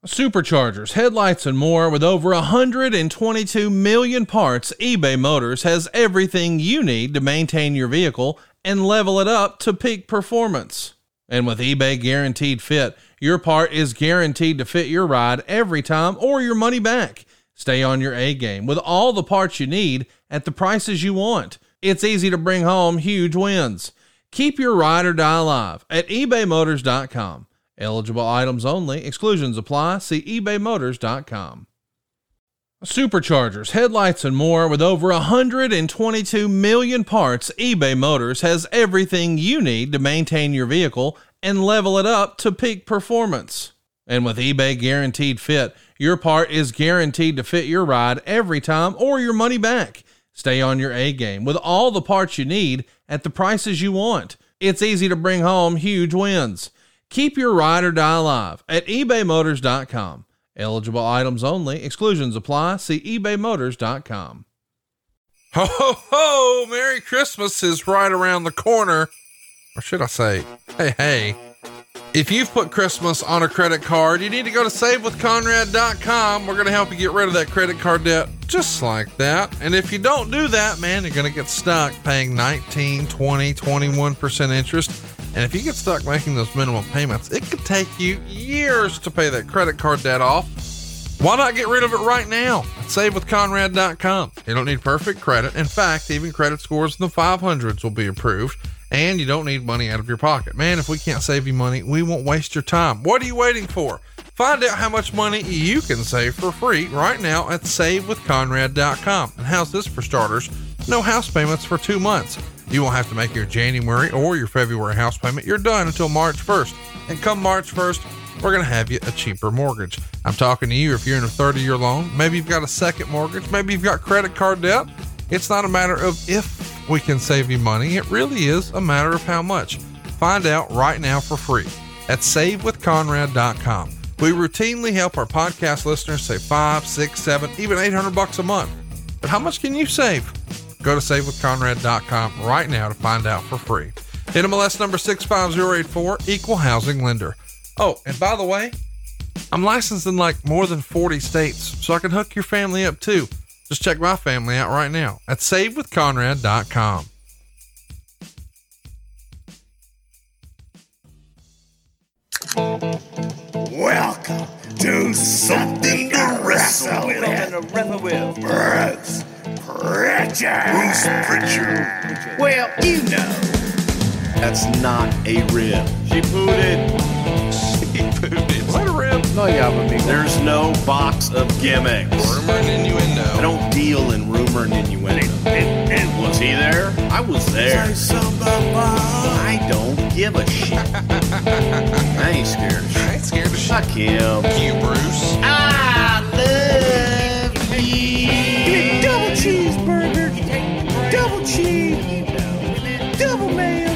Superchargers, headlights, and more. With over 122 million parts, eBay Motors has everything you need to maintain your vehicle and level it up to peak performance. And with eBay Guaranteed Fit, your part is guaranteed to fit your ride every time or your money back. Stay on your A game with all the parts you need at the prices you want. It's easy to bring home huge wins. Keep your ride or die alive at ebaymotors.com. Eligible items only. Exclusions apply. See ebaymotors.com. Superchargers, headlights, and more. With over 122 million parts, eBay Motors has everything you need to maintain your vehicle and level it up to peak performance. And with eBay Guaranteed Fit, your part is guaranteed to fit your ride every time or your money back. Stay on your A game with all the parts you need at the prices you want. It's easy to bring home huge wins. Keep your ride or die alive at ebaymotors.com. Eligible items only. Exclusions apply. See ebaymotors.com. Ho, ho, ho! Merry Christmas is right around the corner. Or should I say, hey. If you've put Christmas on a credit card, you need to go to savewithconrad.com. We're going to help you get rid of that credit card debt just like that. And if you don't do that, man, you're going to get stuck paying 19, 20, 21% interest. And if you get stuck making those minimum payments, it could take you years to pay that credit card debt off. Why not get rid of it right now at savewithconrad.com? You don't need perfect credit. In fact, even credit scores in the 500s will be approved. And you don't need money out of your pocket. Man, if we can't save you money, we won't waste your time. What are you waiting for? Find out how much money you can save for free right now at savewithconrad.com. And how's this for starters? No house payments for 2 months. You won't have to make your January or your February house payment. You're done until March 1st. And come March 1st, we're going to have you a cheaper mortgage. I'm talking to you if you're in a 30-year loan. Maybe you've got a second mortgage. Maybe you've got credit card debt. It's not a matter of if we can save you money. It really is a matter of how much. Find out right now for free at savewithconrad.com. We routinely help our podcast listeners save $5, $6, $7, even $800 a month. But how much can you save? Go to savewithconrad.com right now to find out for free. NMLS number 65084, equal housing lender. Oh, and by the way, I'm licensed in like more than 40 states, so I can hook your family up too. Just check my family out right now at savewithconrad.com. Welcome to Something to Wrestle With. Bruce Pritchard. Well, you know. That's not a rib. She pooted. Is that a rib? No, yeah, but There's no box of gimmicks. Rumor and innuendo. I don't deal in rumor and innuendo. And was he there? I was there. I don't give a shit. I ain't scared of shit. I ain't scared of shit. Fuck him. Fuck you, Bruce. I love you. Give me double cheeseburger, double cheese, double mayo,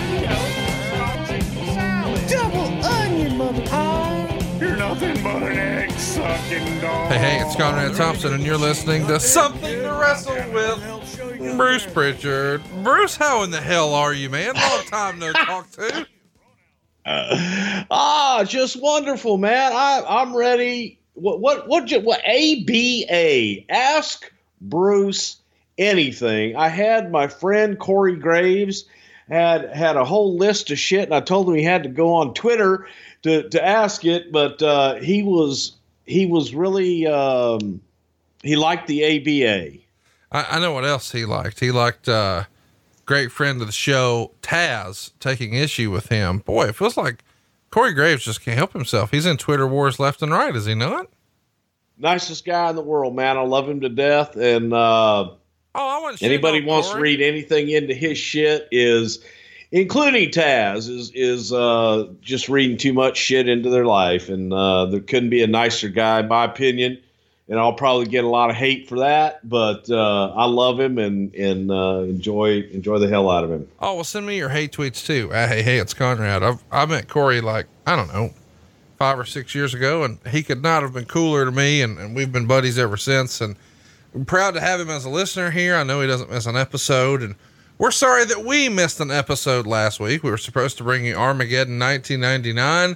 double onion, motherfucker. You're nothing but an egg-sucking dog. Hey, it's Conrad Thompson, and you're listening to Something to Wrestle With Bruce Pritchard. Bruce, how in the hell are you, man? Long time no talk to. Just wonderful, man. I'm ready. What ABA? Ask Bruce anything. I had my friend Corey Graves had a whole list of shit, and I told him he had to go on Twitter to ask it, but he was really he liked the ABA. I know what else he liked. He liked great friend of the show, Taz, taking issue with him. Boy, it feels like Corey Graves just can't help himself. He's in Twitter wars left and right. Is he not? Nicest guy in the world, man. I love him to death. And anybody wants to read anything into his shit including Taz is just reading too much shit into their life. And there couldn't be a nicer guy, in my opinion. And I'll probably get a lot of hate for that, but I love him and enjoy the hell out of him. Oh, well, send me your hate tweets too. Hey, it's Conrad. I met Corey like, I don't know, 5 or 6 years ago, and he could not have been cooler to me. And we've been buddies ever since. And I'm proud to have him as a listener here. I know he doesn't miss an episode, and we're sorry that we missed an episode last week. We were supposed to bring you Armageddon 1999.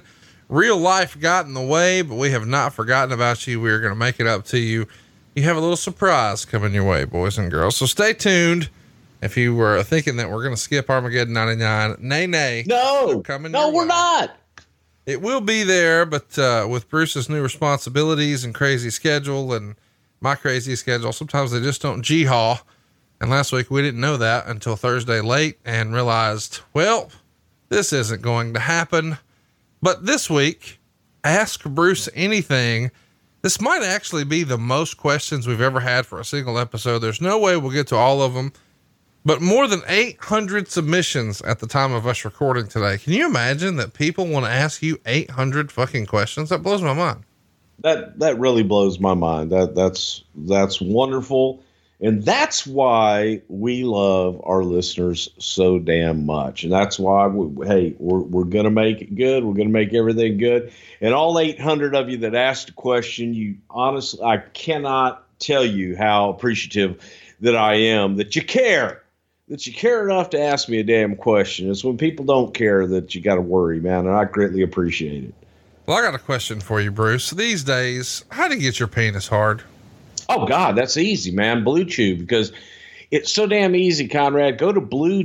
Real life got in the way, but we have not forgotten about you. We're going to make it up to you. You have a little surprise coming your way, boys and girls. So stay tuned. If you were thinking that we're going to skip Armageddon 99, nay. No, we're not. It will be there, but with Bruce's new responsibilities and crazy schedule and my crazy schedule, sometimes they just don't G-haw. And last week we didn't know that until Thursday late and realized, well, this isn't going to happen. But this week, Ask Bruce Anything. This might actually be the most questions we've ever had for a single episode. There's no way we'll get to all of them, but more than 800 submissions at the time of us recording today. Can you imagine that people want to ask you 800 fucking questions? That blows my mind. That really blows my mind. That's wonderful. And that's why we love our listeners so damn much. And that's why we're going to make it good. We're going to make everything good. And all 800 of you that asked a question, you honestly, I cannot tell you how appreciative that I am that you care enough to ask me a damn question. It's when people don't care that you got to worry, man. And I greatly appreciate it. Well, I got a question for you, Bruce. These days, how do you get your penis hard? Oh God, that's easy, man. Blue Chew, because it's so damn easy, Conrad. Go to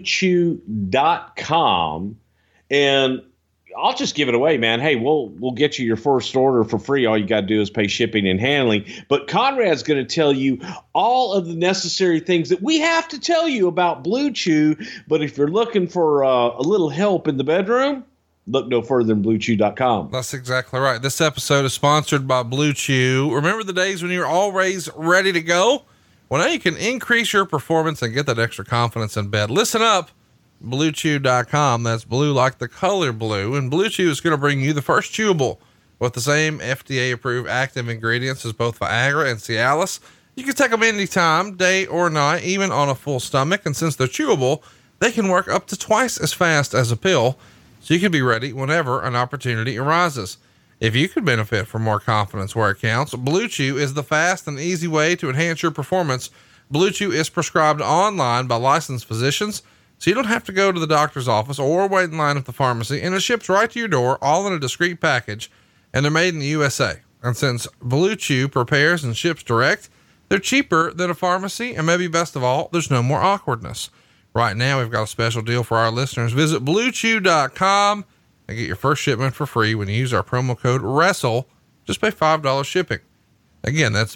bluechew.com and I'll just give it away, man. Hey, we'll get you your first order for free. All you got to do is pay shipping and handling. But Conrad's going to tell you all of the necessary things that we have to tell you about Blue Chew. But if you're looking for a little help in the bedroom, look no further than bluechew.com. That's exactly right. This episode is sponsored by Blue Chew. Remember the days when you were always ready to go? Well, now you can increase your performance and get that extra confidence in bed. Listen up, bluechew.com. That's blue like the color blue. And Blue Chew is going to bring you the first chewable with the same FDA approved active ingredients as both Viagra and Cialis. You can take them anytime, day or night, even on a full stomach. And since they're chewable, they can work up to twice as fast as a pill. So you can be ready whenever an opportunity arises. If you could benefit from more confidence where it counts, Blue Chew is the fast and easy way to enhance your performance. Blue Chew is prescribed online by licensed physicians, so you don't have to go to the doctor's office or wait in line at the pharmacy, and it ships right to your door, all in a discreet package, and they're made in the USA. And since Blue Chew prepares and ships direct, they're cheaper than a pharmacy, and maybe best of all, there's no more awkwardness. Right now, we've got a special deal for our listeners. Visit bluechew.com and get your first shipment for free when you use our promo code WRESTLE. Just pay $5 shipping. Again, that's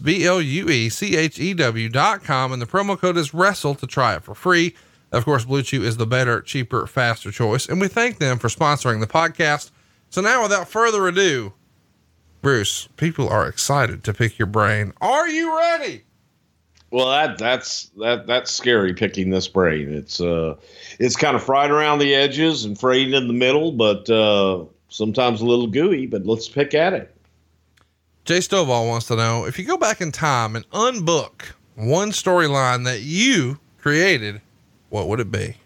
BLUECHEW.com, and the promo code is WRESTLE to try it for free. Of course, Blue Chew is the better, cheaper, faster choice, and we thank them for sponsoring the podcast. So now, without further ado, Bruce, people are excited to pick your brain. Are you ready? Well, that's scary picking this brain. It's kind of fried around the edges and frayed in the middle, but sometimes a little gooey, but let's pick at it. Jay Stovall wants to know, if you go back in time and unbook one storyline that you created, what would it be?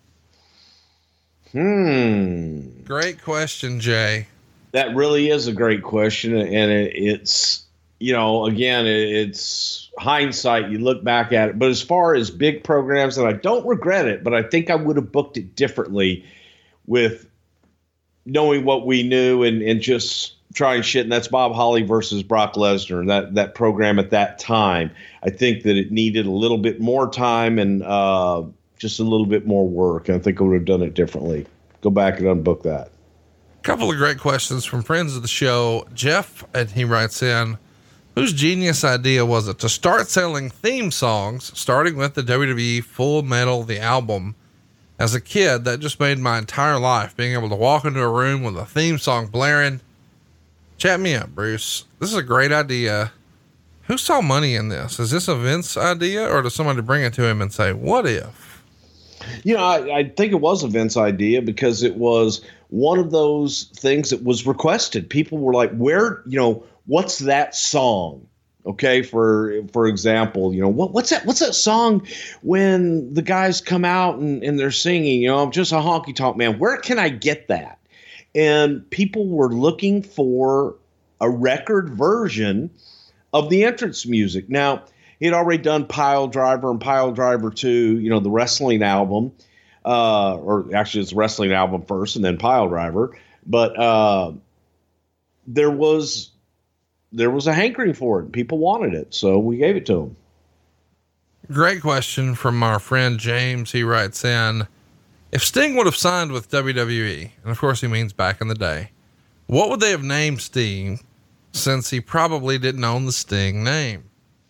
Great question, Jay. That really is a great question. And it's, again, it's hindsight. You look back at it, but as far as big programs, and I don't regret it, but I think I would have booked it differently with knowing what we knew and just trying shit. And that's Bob Holly versus Brock Lesnar. That program at that time, I think that it needed a little bit more time and just a little bit more work. And I think I would have done it differently. Go back and unbook that. A couple of great questions from friends of the show. Jeff, and he writes in, whose genius idea was it to start selling theme songs, starting with the WWE Full Metal, the album? As a kid, that just made my entire life, being able to walk into a room with a theme song blaring. Chat me up, Bruce. This is a great idea. Who saw money in this? Is this a Vince idea, or does somebody bring it to him and say, what if? I think it was a Vince idea because it was one of those things that was requested. People were like, what's that song? Okay. For example, what's that song when the guys come out and they're singing, I'm just a honky tonk man. Where can I get that? And people were looking for a record version of the entrance music. Now, he'd already done Pile Driver and Pile Driver 2, the wrestling album, or actually it's the wrestling album first and then Pile Driver. But there was a hankering for it. People wanted it, so we gave it to them. Great question from our friend James. He writes in, if Sting would have signed with WWE, and of course he means back in the day, what would they have named Sting, since he probably didn't own the Sting name?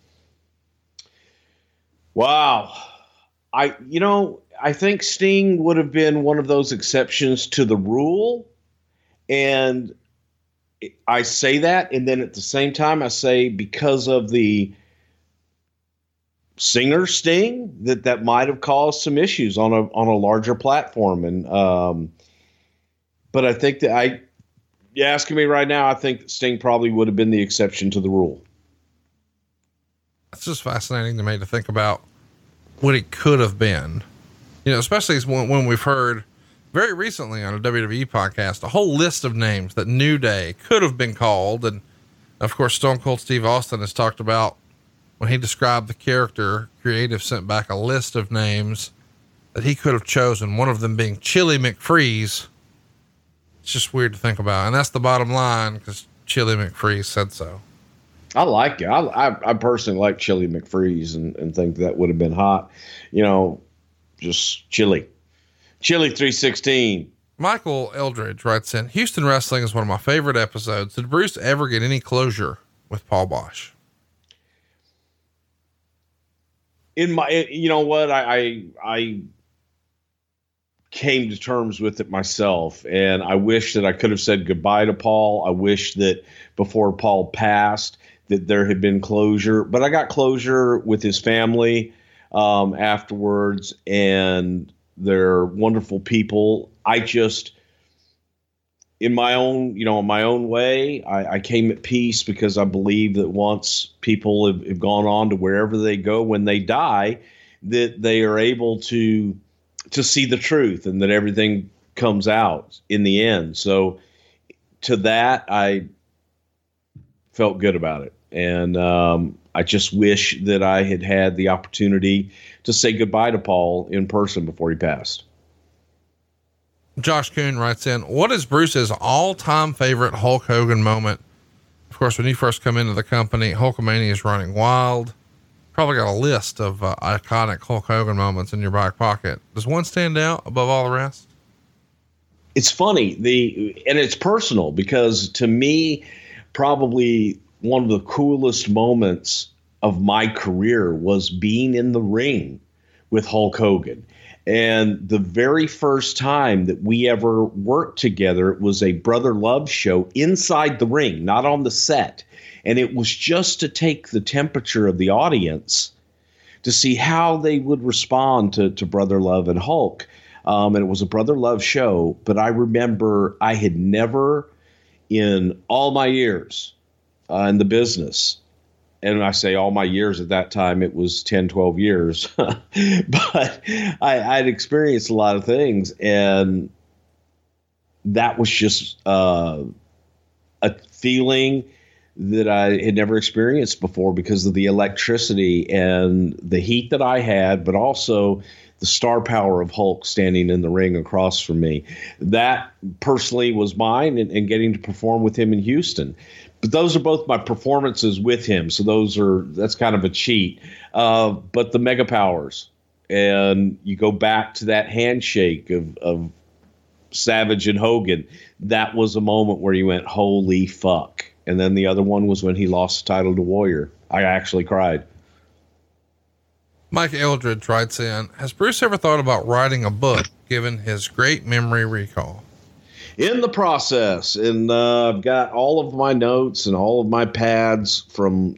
Wow. I think Sting would have been one of those exceptions to the rule. And I say that, and then at the same time, I say because of the singer Sting, that might have caused some issues on a larger platform. And but I think that you're asking me right now, I think that Sting probably would have been the exception to the rule. It's just fascinating to me to think about what it could have been, especially when we've heard very recently on a WWE podcast, a whole list of names that New Day could have been called. And of course, Stone Cold Steve Austin has talked about when he described the character, creative sent back a list of names that he could have chosen, one of them being Chili McFreeze. It's just weird to think about. And that's the bottom line, because Chili McFreeze said so. I like it. I personally like Chili McFreeze and think that would have been hot. Just Chili 316. Michael Eldridge writes in, Houston Wrestling is one of my favorite episodes. Did Bruce ever get any closure with Paul Boesch? I came to terms with it myself, and I wish that I could have said goodbye to Paul. I wish that before Paul passed that there had been closure, but I got closure with his family afterwards, and they're wonderful people. I just, in my own way, I came at peace, because I believe that once people have gone on to wherever they go when they die, that they are able to see the truth, and that everything comes out in the end. So to that, I felt good about it. And I just wish that I had had the opportunity to say goodbye to Paul in person before he passed. Josh Kuhn writes in, what is Bruce's all-time favorite Hulk Hogan moment? Of course, when you first come into the company, Hulkamania is running wild. Probably got a list of iconic Hulk Hogan moments in your back pocket. Does one stand out above all the rest? It's funny, and it's personal, because to me, probably one of the coolest moments of my career was being in the ring with Hulk Hogan. And the very first time that we ever worked together, it was a Brother Love show inside the ring, not on the set. And it was just to take the temperature of the audience to see how they would respond to Brother Love and Hulk. And it was a Brother Love show, but I remember I had never in all my years in the business, and I say all my years at that time, it was 10, 12 years, but I'd experienced a lot of things, and that was just a feeling that I had never experienced before, because of the electricity and the heat that I had, but also the star power of Hulk standing in the ring across from me. That personally was mine, and getting to perform with him in Houston. But those are both my performances with him. So that's kind of a cheat. But the Mega Powers, and you go back to that handshake of Savage and Hogan. That was a moment where you went, holy fuck. And then the other one was when he lost the title to Warrior. I actually cried. Mike Eldridge writes in, has Bruce ever thought about writing a book given his great memory recall? In the process, and I've got all of my notes and all of my pads from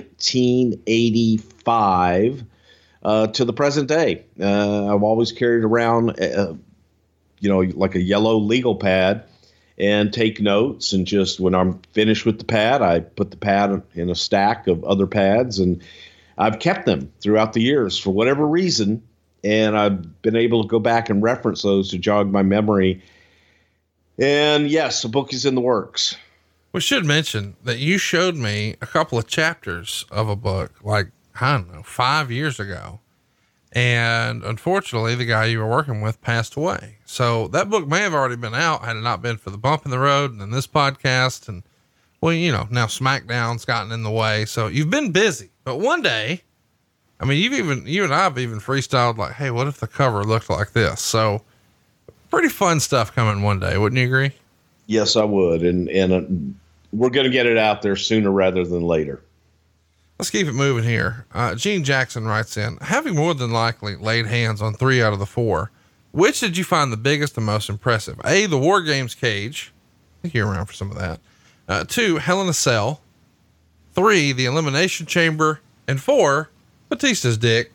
1985 to the present day. I've always carried around, like a yellow legal pad, and take notes. And just when I'm finished with the pad, I put the pad in a stack of other pads, and I've kept them throughout the years for whatever reason. And I've been able to go back and reference those to jog my memory. And yes, a book is in the works. We should mention that you showed me a couple of chapters of a book, 5 years ago. And unfortunately, the guy you were working with passed away. So that book may have already been out had it not been for the bump in the road and then this podcast. And Well, you know, now SmackDown's gotten in the way. So you've been busy, but one day, I mean, you and I've even freestyled like, hey, what if the cover looked like this? So pretty fun stuff coming one day. Wouldn't you agree? Yes, I would. And we're going to get it out there sooner rather than later. Let's keep it moving here. Gene Jackson writes in, having more than likely laid hands on 3 out of the 4, which did you find the biggest and most impressive? A, the War Games cage. I think you're around for some of that. 2, Hell in a Cell. 3, the Elimination Chamber. And 4, Batista's dick.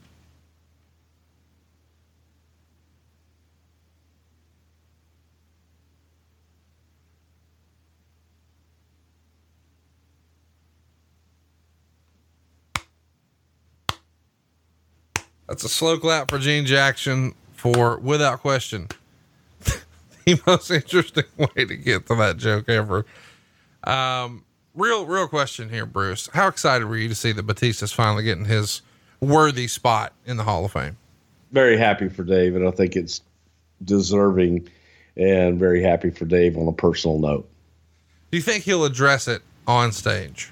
That's a slow clap for Gene Jackson for, without question, the most interesting way to get to that joke ever. Real question here, Bruce. How excited were you to see that Batista's finally getting his worthy spot in the Hall of Fame? Very happy for Dave, and I think it's deserving, and very happy for Dave on a personal note. Do you think he'll address it on stage?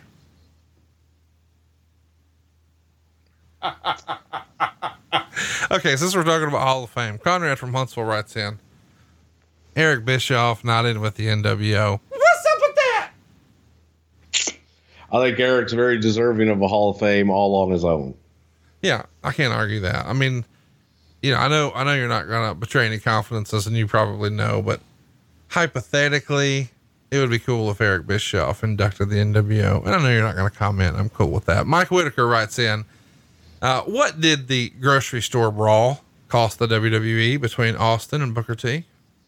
Okay, since we're talking about Hall of Fame, Conrad from Huntsville writes in, Eric Bischoff not in with the NWO. What's up with that? I think Eric's very deserving of a Hall of Fame all on his own. Yeah, I can't argue that. I mean, you know, I know you're not going to betray any confidences, and you probably know, but hypothetically, it would be cool if Eric Bischoff inducted the NWO. And I know you're not going to comment. I'm cool with that. Mike Whitaker writes in, what did the grocery store brawl cost the WWE between Austin and Booker T?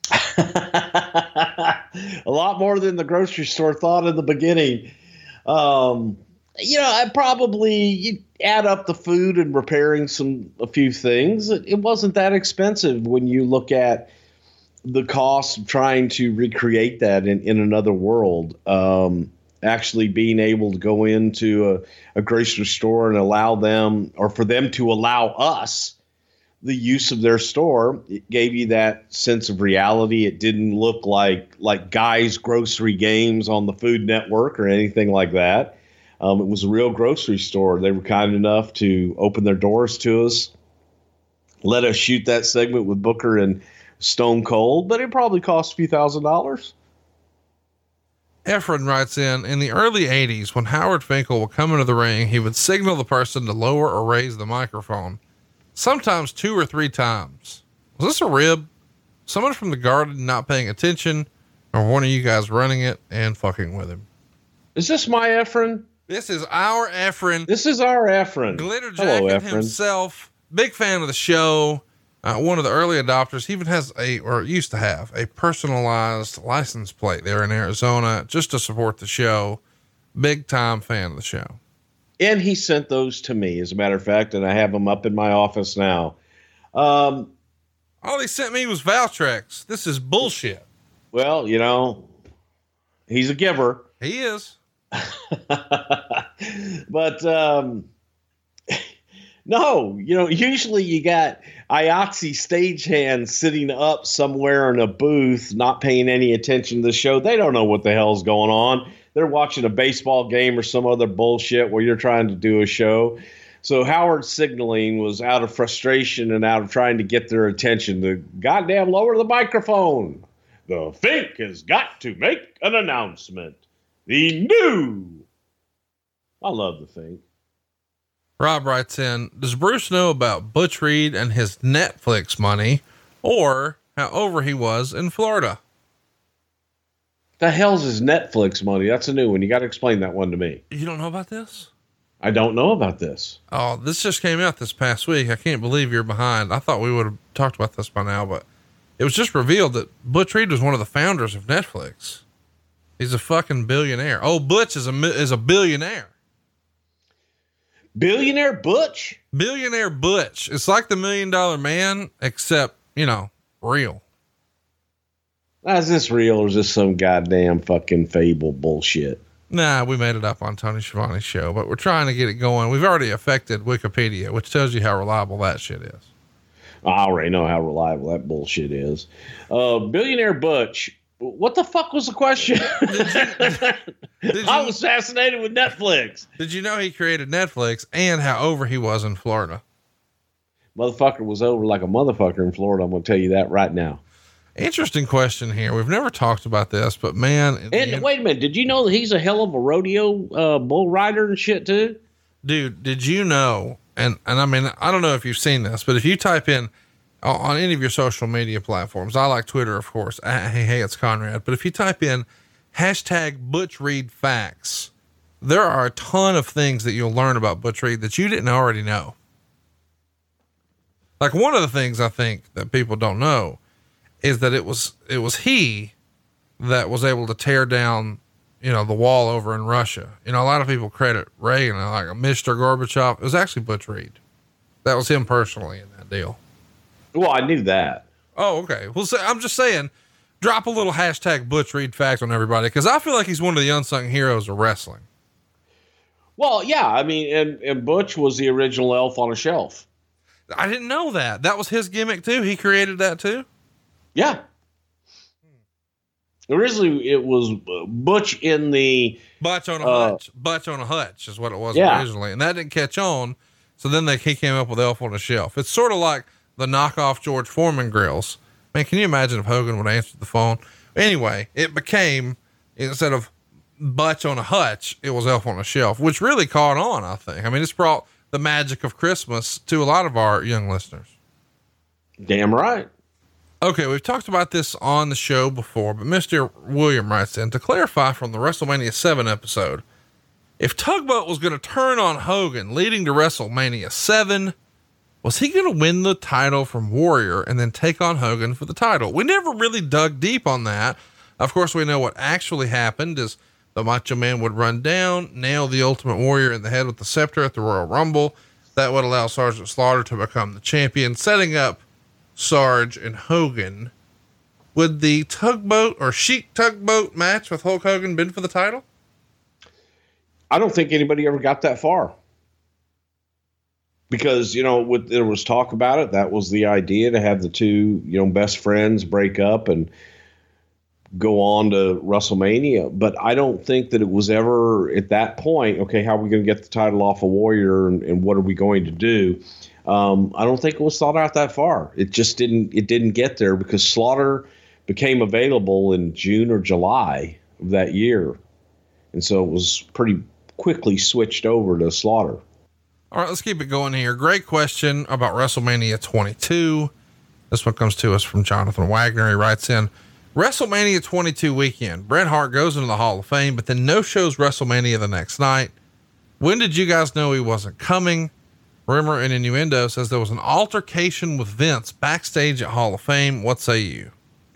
A lot more than the grocery store thought in the beginning. I probably you add up the food and repairing a few things. It wasn't that expensive when you look at the cost of trying to recreate that in another world. Actually being able to go into a grocery store and allow them, or for them to allow us, the use of their store, it gave you that sense of reality. It didn't look like Guy's Grocery Games on the Food Network or anything like that. It was a real grocery store. They were kind enough to open their doors to us, let us shoot that segment with Booker and Stone Cold, but it probably cost a few $1,000s. Efren writes in the early 80s, when Howard Finkel would come into the ring, he would signal the person to lower or raise the microphone, sometimes 2 or 3 times. Was this a rib? Someone from the Garden not paying attention, or one of you guys running it and fucking with him? Is this my Efren? This is our Efren. This is our Efren. Glitter Jacket himself. Big fan of the show. One of the early adopters. He even has used to have a personalized license plate there in Arizona just to support the show. Big time fan of the show. And he sent those to me, as a matter of fact, and I have them up in my office now. All he sent me was Valtrex. This is bullshit. Well, he's a giver. He is. But, no, usually you got IOXI stagehands sitting up somewhere in a booth, not paying any attention to the show. They don't know what the hell's going on. They're watching a baseball game or some other bullshit where you're trying to do a show. So Howard's signaling was out of frustration and out of trying to get their attention to goddamn lower the microphone. The Fink has got to make an announcement. The new. I love the Fink. Rob writes in, does Bruce know about Butch Reed and his Netflix money, or how over he was in Florida? The hell's his Netflix money? That's a new one. You got to explain that one to me. You don't know about this? I don't know about this. Oh, this just came out this past week. I can't believe you're behind. I thought we would have talked about this by now, but it was just revealed that Butch Reed was one of the founders of Netflix. He's a fucking billionaire. Oh, Butch is a billionaire. Billionaire Butch? Billionaire Butch. It's like the $1 Million Man, except, real. Is this real or is this some goddamn fucking fable bullshit? Nah, we made it up on Tony Schiavone's show, but we're trying to get it going. We've already affected Wikipedia, which tells you how reliable that shit is. I already know how reliable that bullshit is. Billionaire Butch What the fuck was the question? I was fascinated with Netflix. Did you know he created Netflix and how over he was in Florida? Motherfucker was over like a motherfucker in Florida. I'm going to tell you that right now. Interesting question here. We've never talked about this, but man. And wait a minute. Did you know that he's a hell of a rodeo bull rider and shit too? Dude, did you know? And I mean, I don't know if you've seen this, but if you type in on any of your social media platforms, I like Twitter, of course. Hey, it's Conrad. But if you type in hashtag Butch Reed facts, there are a ton of things that you'll learn about Butch Reed that you didn't already know. Like one of the things I think that people don't know is that it was he that was able to tear down, the wall over in Russia. A lot of people credit Reagan, like Mr. Gorbachev. It was actually Butch Reed. That was him personally in that deal. Well, I knew that. Oh, okay. Well, I'm just saying, drop a little hashtag Butch Reed fact on everybody, because I feel like he's one of the unsung heroes of wrestling. Well, yeah. I mean, and Butch was the original elf on a shelf. I didn't know that. That was his gimmick too. He created that too. Yeah. Originally, it was Butch in the Butch on a hutch. Butch on a hutch is what it was originally, and that didn't catch on. So then he came up with Elf on a Shelf. It's sort of like the knockoff George Foreman grills. Man, can you imagine if Hogan would answer the phone? Anyway, it became, instead of Butch on a hutch, it was Elf on a Shelf, which really caught on, I think. I mean, it's brought the magic of Christmas to a lot of our young listeners. Damn right. Okay, we've talked about this on the show before, but Mr. William writes in to clarify from the WrestleMania 7 episode, if Tugboat was going to turn on Hogan leading to WrestleMania 7, was he going to win the title from Warrior and then take on Hogan for the title? We never really dug deep on that. Of course, we know what actually happened is the Macho Man would run down, nail the Ultimate Warrior in the head with the scepter at the Royal Rumble. That would allow Sergeant Slaughter to become the champion, setting up Sarge and Hogan. Would the Tugboat or Sheik Tugboat match with Hulk Hogan been for the title? I don't think anybody ever got that far. Because, there was talk about it. That was the idea, to have the two, best friends break up and go on to WrestleMania. But I don't think that it was ever at that point, okay, how are we going to get the title off of Warrior and what are we going to do? I don't think it was thought out that far. It just didn't get there because Slaughter became available in June or July of that year. And so it was pretty quickly switched over to Slaughter. All right, let's keep it going here. Great question about WrestleMania 22. This one comes to us from Jonathan Wagner. He writes in, WrestleMania 22 weekend, Bret Hart goes into the Hall of Fame, but then no shows WrestleMania the next night. When did you guys know he wasn't coming? Rumor and innuendo says there was an altercation with Vince backstage at Hall of Fame. What say you?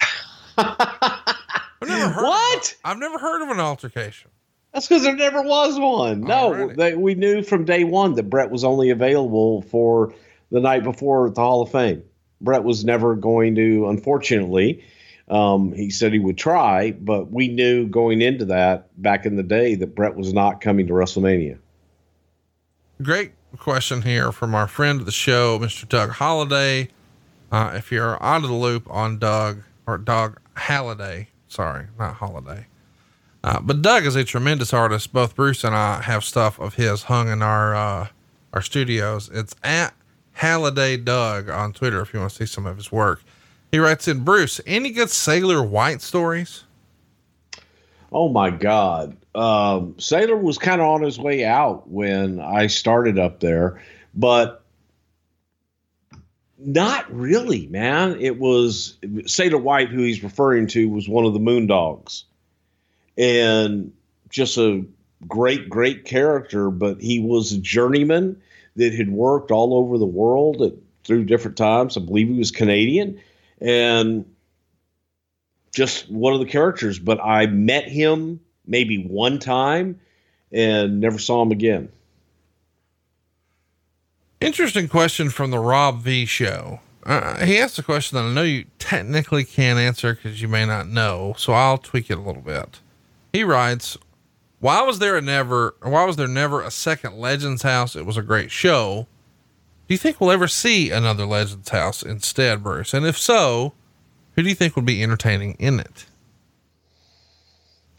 I've never heard of an altercation. That's because there never was one. No, we knew from day one that Bret was only available for the night before at the Hall of Fame. Bret was never going to, unfortunately, he said he would try, but we knew going into that back in the day that Bret was not coming to WrestleMania. Great question here from our friend of the show, Mr. Doug Holliday. If you're out of the loop on Doug Halliday, sorry, not Holiday. But Doug is a tremendous artist. Both Bruce and I have stuff of his hung in our studios. It's at Halliday Doug on Twitter if you want to see some of his work. He writes in, Bruce, any good Sailor White stories? Oh my God. Sailor was kind of on his way out when I started up there, but not really, man. It was Sailor White, who he's referring to, was one of the Moondogs. And just a great, great character, but he was a journeyman that had worked all over the world through different times. I believe he was Canadian and just one of the characters, but I met him maybe one time and never saw him again. Interesting question from the Rob V show. He asked a question that I know you technically can't answer because you may not know, so I'll tweak it a little bit. He writes, why was there never a second Legends House? It was a great show. Do you think we'll ever see another Legends House instead, Bruce? And if so, who do you think would be entertaining in it?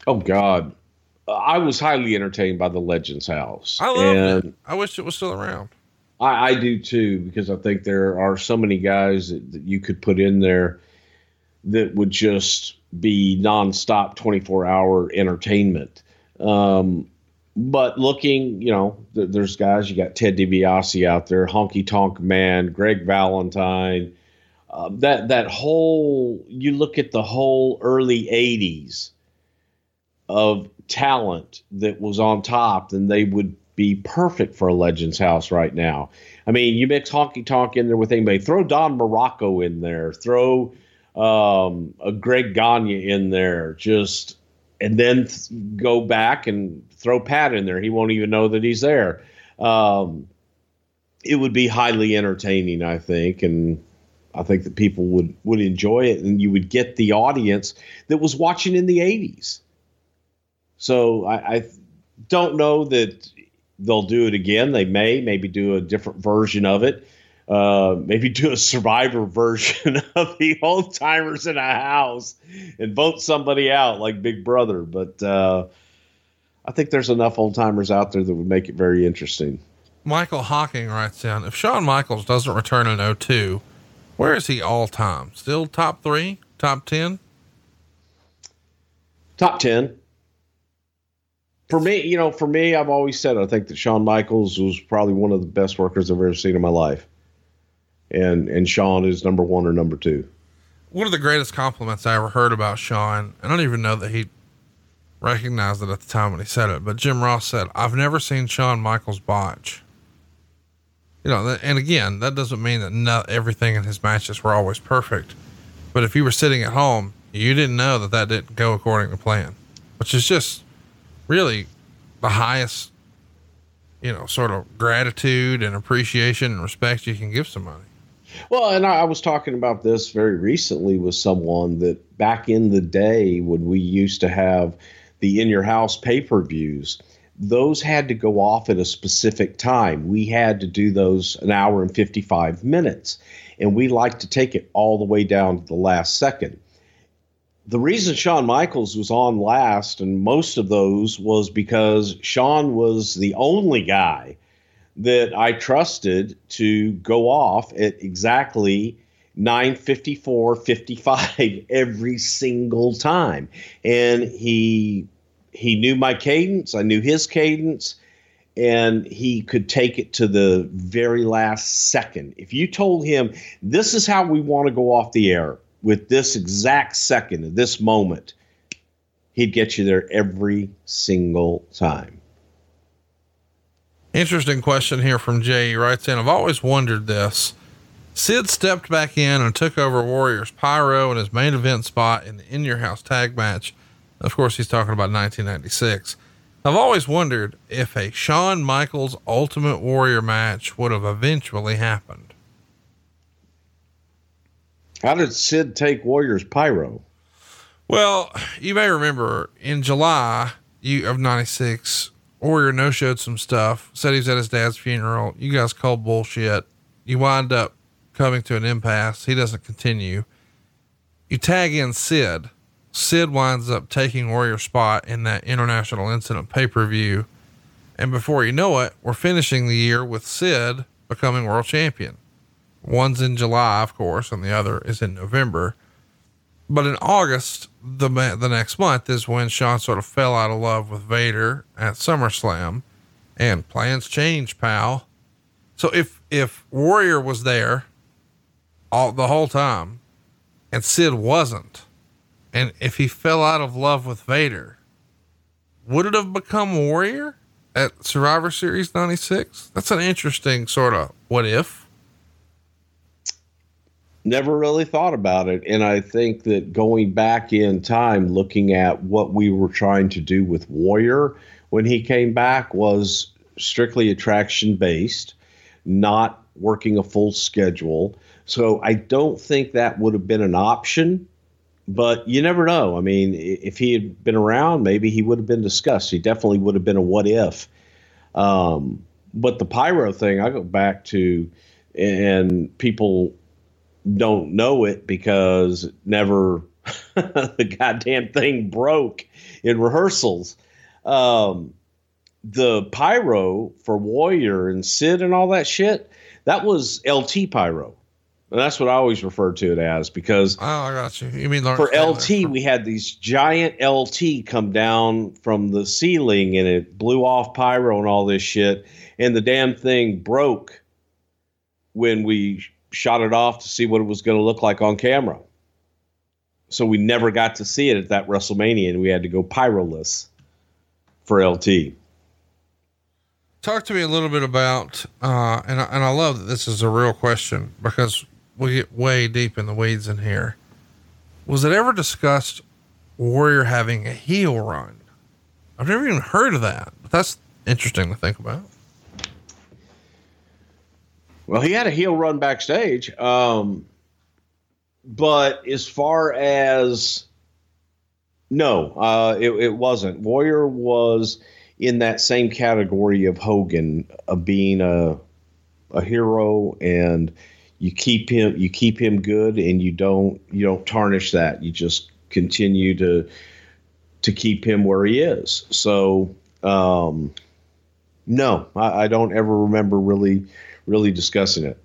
Oh God, I was highly entertained by the Legends House. I loved it. I wish it was still around. I do too, because I think there are so many guys that you could put in there that would just be nonstop 24-hour entertainment. But looking, there's guys, you got Ted DiBiase out there, Honky Tonk Man, Greg Valentine, that whole, you look at the whole early 80s of talent that was on top, and they would be perfect for a Legends House right now. I mean, you mix Honky Tonk in there with anybody, throw Don Morocco in there, throw a Greg Gagne in there, and then go back and throw Pat in there. He won't even know that he's there. It would be highly entertaining, I think, and I think that people would enjoy it, and you would get the audience that was watching in the 80s. So I don't know that they'll do it again. They maybe do a different version of it. Maybe do a Survivor version of the Old Timers in a House and vote somebody out like Big Brother. But I think there's enough old timers out there that would make it very interesting. Michael Hawking writes down, if Shawn Michaels doesn't return in 2002, where is he all time? Still top 3, top 10? Top 10. For me, I've always said, I think that Shawn Michaels was probably one of the best workers I've ever seen in my life. And Shawn is number 1 or number 2. One of the greatest compliments I ever heard about Shawn, I don't even know that he recognized it at the time when he said it, but Jim Ross said, I've never seen Shawn Michaels botch. And again, that doesn't mean that not everything in his matches were always perfect. But if you were sitting at home, you didn't know that didn't go according to plan, which is just really the highest, sort of gratitude and appreciation and respect you can give somebody. Well, and I was talking about this very recently with someone that back in the day when we used to have the In Your House pay-per-views, those had to go off at a specific time. We had to do those an hour and 55 minutes, and we like to take it all the way down to the last second. The reason Shawn Michaels was on last and most of those was because Shawn was the only guy that I trusted to go off at exactly 9:54:55 every single time. And he knew my cadence. I knew his cadence, and he could take it to the very last second. If you told him, this is how we want to go off the air with this exact second, at this moment, he'd get you there every single time. Interesting question here from Jay. He writes in, I've always wondered this. Sid stepped back in and took over Warrior's Pyro in his main event spot in the In Your House tag match. Of course, he's talking about 1996. I've always wondered if a Shawn Michaels Ultimate Warrior match would have eventually happened. How did Sid take Warrior's Pyro? Well, you may remember in July of 96, Warrior no-showed some stuff, said he was at his dad's funeral. You guys called bullshit. You wind up coming to an impasse. He doesn't continue. You tag in Sid. Sid winds up taking Warrior's spot in that International Incident pay-per-view. And before you know it, we're finishing the year with Sid becoming world champion. One's in July, of course, and the other is in November. But in August, the next month, is when Shawn sort of fell out of love with Vader at SummerSlam, and plans changed, pal. So if Warrior was there the whole time and Sid wasn't, and if he fell out of love with Vader, would it have become Warrior at Survivor Series 96? That's an interesting sort of what if. Never really thought about it. And I think that going back in time, looking at what we were trying to do with Warrior when he came back was strictly attraction based, not working a full schedule. So I don't think that would have been an option, but you never know. I mean, if he had been around, maybe he would have been discussed. He definitely would have been a what if. But the Pyro thing, I go back to, and people don't know it because it never the goddamn thing broke in rehearsals. The pyro for Warrior and Sid and all that shit, that was LT pyro. And that's what I always refer to it as, because I got you. You mean Lawrence for Taylor. LT, we had these giant LT come down from the ceiling, and it blew off pyro and all this shit. And the damn thing broke when we shot it off to see what it was going to look like on camera. So we never got to see it at that WrestleMania, and we had to go pyroless for LT. Talk to me a little bit about, and I love that this is a real question, because we get way deep in the weeds in here. Was it ever discussed Warrior having a heel run? I've never even heard of that, but that's interesting to think about. Well, he had a heel run backstage. But as far as, no, it wasn't. Warrior was in that same category of Hogan, of being a hero, and you keep him good, and you don't tarnish that. You just continue to keep him where he is. So, no, I don't ever remember really discussing it.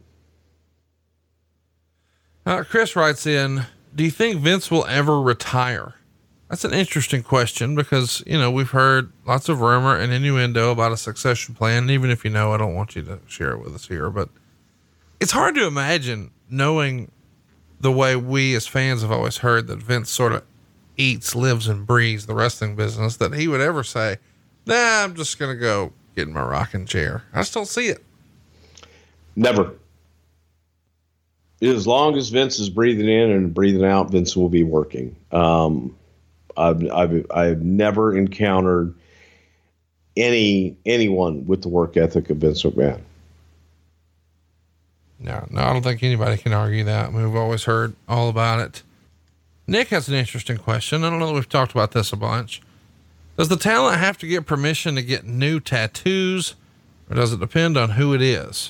Chris writes in, do you think Vince will ever retire? That's an interesting question, because, we've heard lots of rumor and innuendo about a succession plan. And even if I don't want you to share it with us here, but it's hard to imagine, knowing the way we as fans have always heard that Vince sort of eats, lives, and breathes the wrestling business, that he would ever say, nah, I'm just going to go get in my rocking chair. I just don't see it. Never. As long as Vince is breathing in and breathing out, Vince will be working. I've never encountered anyone with the work ethic of Vince McMahon. No, I don't think anybody can argue that. I mean, we've always heard all about it. Nick has an interesting question. I don't know that we've talked about this a bunch. Does the talent have to get permission to get new tattoos, or does it depend on who it is?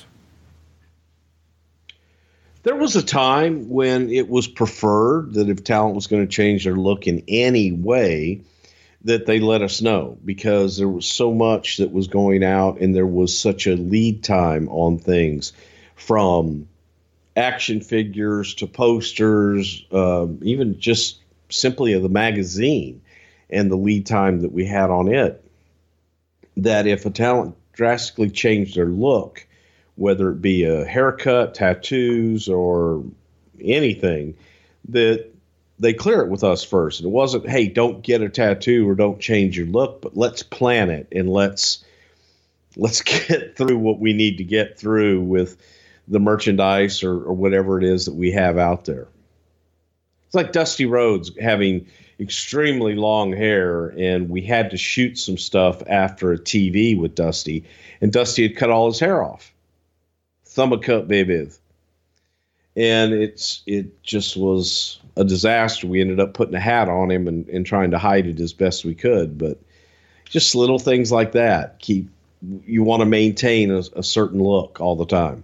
There was a time when it was preferred that if talent was going to change their look in any way, that they let us know, because there was so much that was going out, and there was such a lead time on things, from action figures to posters, even just simply of the magazine and the lead time that we had on it, that if a talent drastically changed their look, whether it be a haircut, tattoos, or anything, that they clear it with us first. And it wasn't, hey, don't get a tattoo or don't change your look, but let's plan it, and let's get through what we need to get through with the merchandise or whatever it is that we have out there. It's like Dusty Rhodes having extremely long hair, and we had to shoot some stuff after a TV with Dusty, and Dusty had cut all his hair off. Thumb cut, baby. And it just was a disaster. We ended up putting a hat on him and trying to hide it as best we could. But just little things like that. You want to maintain a certain look all the time.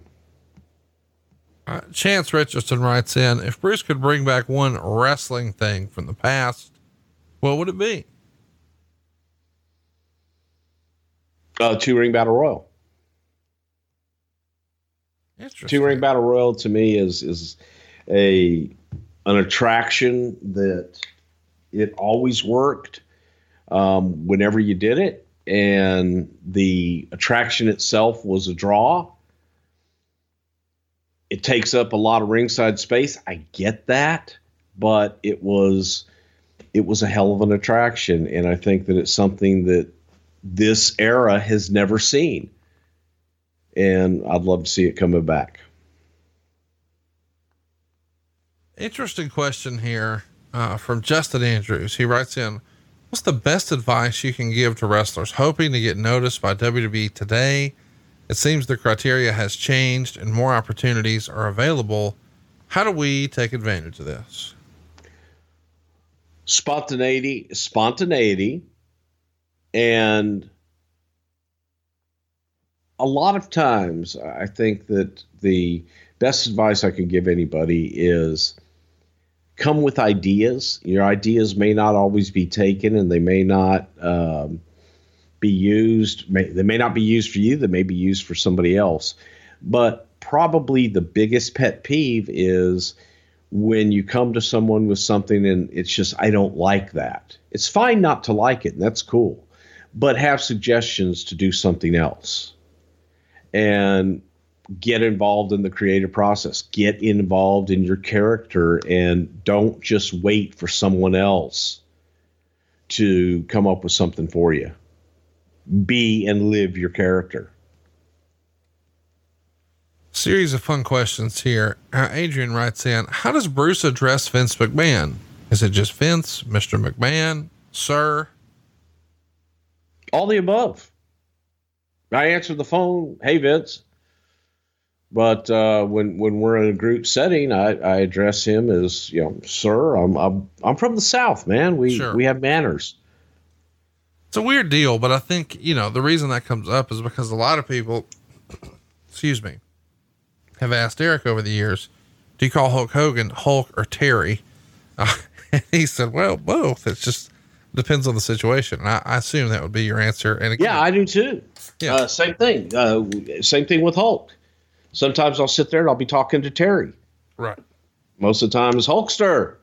Chance Richardson writes in, if Bruce could bring back one wrestling thing from the past, what would it be? 2-ring battle royal. 2-ring battle royal to me is an attraction that it always worked whenever you did it, and the attraction itself was a draw. It takes up a lot of ringside space. I get that, but it was a hell of an attraction, and I think that it's something that this era has never seen. And I'd love to see it coming back. Interesting question here from Justin Andrews. He writes in, what's the best advice you can give to wrestlers hoping to get noticed by WWE today? It seems the criteria has changed and more opportunities are available. How do we take advantage of this? Spontaneity, and a lot of times I think that the best advice I can give anybody is come with ideas. Your ideas may not always be taken, and they may not be used. They may not be used for you. They may be used for somebody else. But probably the biggest pet peeve is when you come to someone with something and it's just, I don't like that. It's fine not to like it, and that's cool. But have suggestions to do something else. And get involved in the creative process. Get involved in your character, and don't just wait for someone else to come up with something for you. Be and live your character. Series of fun questions here. Adrian writes in, how does Bruce address Vince McMahon? Is it just Vince, Mr. McMahon, sir? All the above. I answer the phone, hey Vince. But when we're in a group setting, I address him as, sir. I'm from the South, man. We have manners. It's a weird deal, but I think the reason that comes up is because a lot of people, excuse me, have asked Eric over the years, do you call Hulk Hogan Hulk or Terry? And he said, well, both. It just depends on the situation. And I assume that would be your answer. And again, yeah, I do too. Yeah. Same thing. Same thing with Hulk. Sometimes I'll sit there and I'll be talking to Terry. Right. Most of the time it's Hulkster,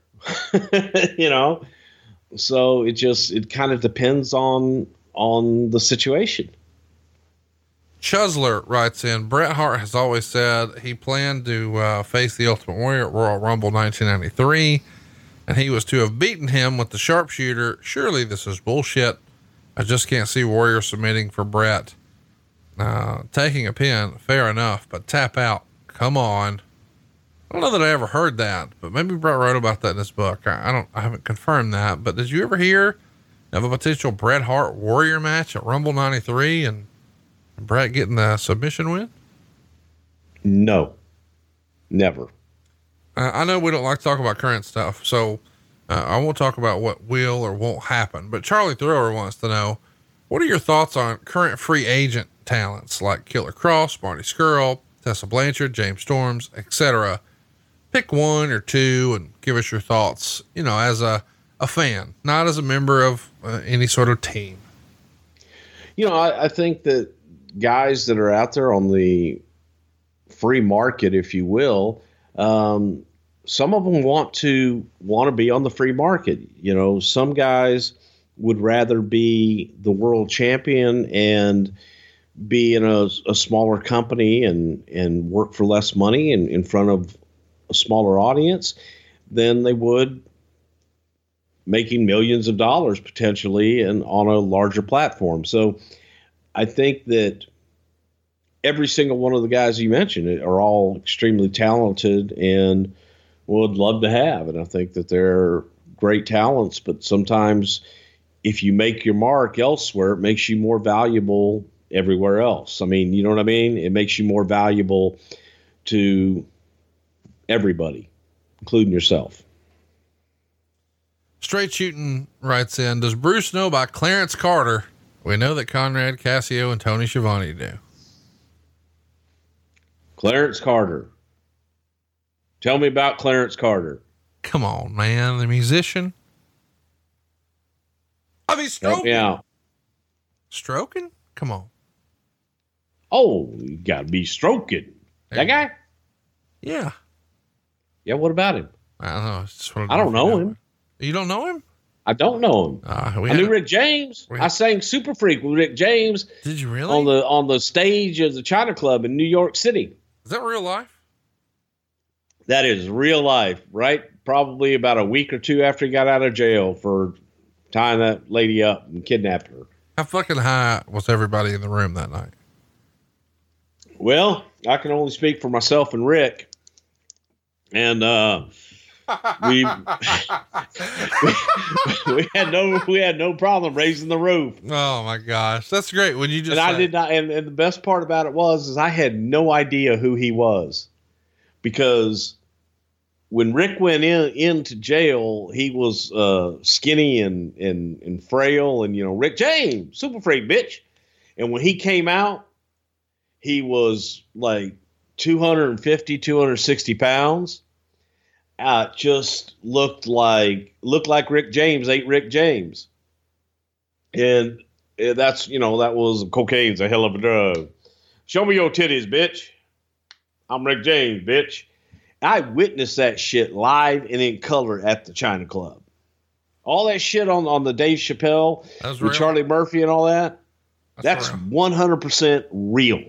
so it kind of depends on the situation. Chusler writes in, Bret Hart has always said he planned to face the Ultimate Warrior at Royal Rumble 1993, and he was to have beaten him with the sharpshooter. Surely this is bullshit. I just can't see Warrior submitting for Bret. Taking a pin, fair enough, but tap out. Come on. I don't know that I ever heard that, but maybe Bret wrote about that in his book. I haven't confirmed that, but did you ever hear of a potential Bret Hart Warrior match at Rumble 93 and Bret getting the submission win? No, never. I know we don't like to talk about current stuff, so I won't talk about what will or won't happen, but Charlie Thrower wants to know, what are your thoughts on current free agent talents like Killer Cross, Marty Scurll, Tessa Blanchard, James Storms, etc.? Pick one or two and give us your thoughts, as a fan, not as a member of any sort of team. I think that guys that are out there on the free market, if you will, some of them want to be on the free market. Some guys would rather be the world champion and be in a smaller company and work for less money and in front of a smaller audience than they would making millions of dollars potentially and on a larger platform. So I think that every single one of the guys you mentioned are all extremely talented and would love to have. And I think that they're great talents, but sometimes if you make your mark elsewhere, it makes you more valuable everywhere else. I mean, you know what I mean? It makes you more valuable to everybody, including yourself. Straight Shooting writes in, does Bruce know about Clarence Carter? We know that Conrad Cassio and Tony Schiavone do. Clarence Carter. Tell me about Clarence Carter. Come on, man. The musician. I mean, stroking. Help me out. Stroking? Come on. Oh, you gotta be stroking. That guy? Yeah. Yeah. What about him? I don't know. I don't know him. You don't know him? I don't know him. I knew Rick James. I sang Super Freak with Rick James. Did you really? On the stage of the China Club in New York City. Is that real life? That is real life, right? Probably about a week or two after he got out of jail for tying that lady up and kidnapping her. How fucking high was everybody in the room that night? Well, I can only speak for myself and Rick. And we had no problem raising the roof. Oh my gosh, that's great. When you just I did not, and the best part about it is I had no idea who he was, because when Rick went into jail, he was skinny and frail, and Rick James, Super Freak, bitch. And when he came out, he was like 250, 260 pounds. just looked like Rick James ate Rick James. And that's, that was cocaine's a hell of a drug. Show me your titties, bitch. I'm Rick James, bitch. I witnessed that shit live and in color at the China Club. All that shit on the Dave Chappelle with Charlie Murphy and all that. That's 100% real.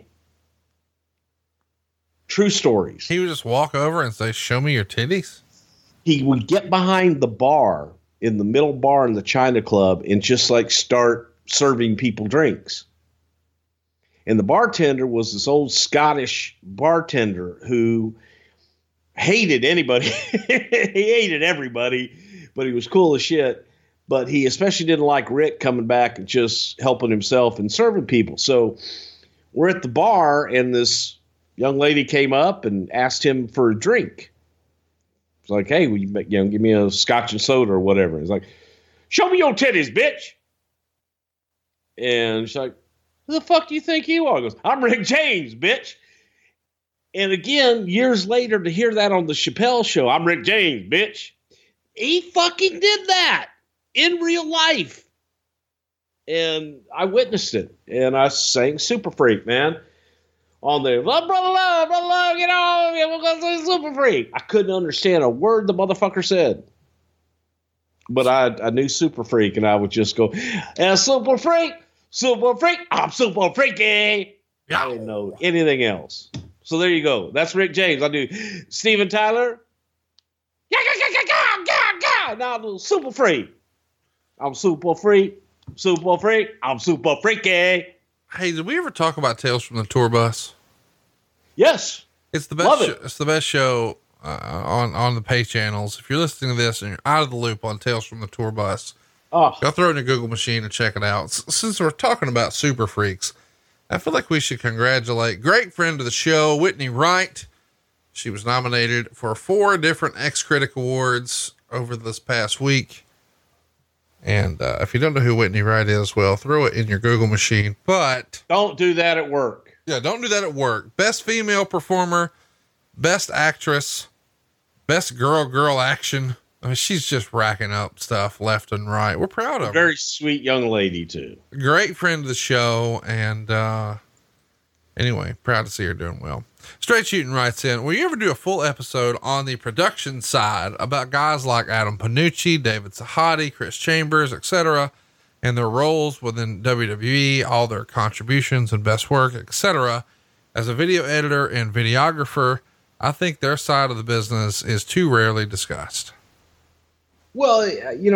True stories. He would just walk over and say, show me your titties. He would get behind the bar, in the middle bar in the China Club, and just like start serving people drinks. And the bartender was this old Scottish bartender who hated anybody. He hated everybody, but he was cool as shit. But he especially didn't like Rick coming back and just helping himself and serving people. So we're at the bar, and this young lady came up and asked him for a drink. It's like, hey, will you give me a scotch and soda or whatever? He's like, show me your titties, bitch. And she's like, who the fuck do you think you are? He goes, I'm Rick James, bitch. And again, years later, to hear that on the Chappelle show, I'm Rick James, bitch. He fucking did that in real life. And I witnessed it. And I sang Super Freak, man. On there, brother love, get on, we're going to say Super Freak. I couldn't understand a word the motherfucker said. But I knew Super Freak, and I would just go, Super Freak, I'm Super Freaky. I didn't know anything else. So there you go. That's Rick James. I do Steven Tyler. Now I do Super Freak. I'm Super Freak. I'm Super Freaky. Hey, did we ever talk about Tales from the Tour Bus? Yes. It's the best. It's the best show on the pay channels. If you're listening to this and you're out of the loop on Tales from the Tour Bus, go throw it in your Google machine and check it out. Since we're talking about super freaks, I feel like we should congratulate great friend of the show, Whitney Wright. She was nominated for 4 different X-Critic Awards over this past week. And if you don't know who Whitney Wright is, well, throw it in your Google machine, but don't do that at work. Yeah. Don't do that at work. Best female performer, best actress, best girl action. I mean, she's just racking up stuff left and right. We're proud of her. Very sweet young lady too. Great friend of the show. And, anyway, proud to see her doing well. Straight Shooting writes in, will you ever do a full episode on the production side about guys like Adam Panucci, David Sahadi, Chris Chambers, etc., and their roles within WWE, all their contributions and best work, etc. As a video editor and videographer, I think their side of the business is too rarely discussed. Well,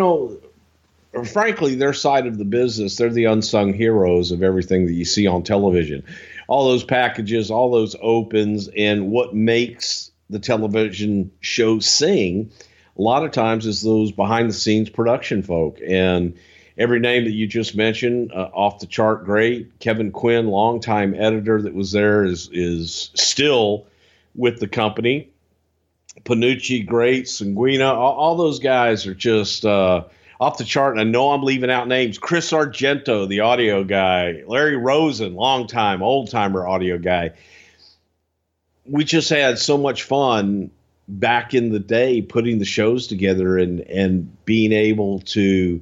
frankly, their side of the business, they're the unsung heroes of everything that you see on television. All those packages, all those opens, and what makes the television show sing a lot of times is those behind the scenes production folk. And every name that you just mentioned, off the chart great. Kevin Quinn, longtime editor that was there, is still with the company. Panucci, great. Sanguina, all those guys are just off the chart. And I know I'm leaving out names. Chris Argento, the audio guy. Larry Rosen, longtime, old-timer audio guy. We just had so much fun back in the day putting the shows together and being able to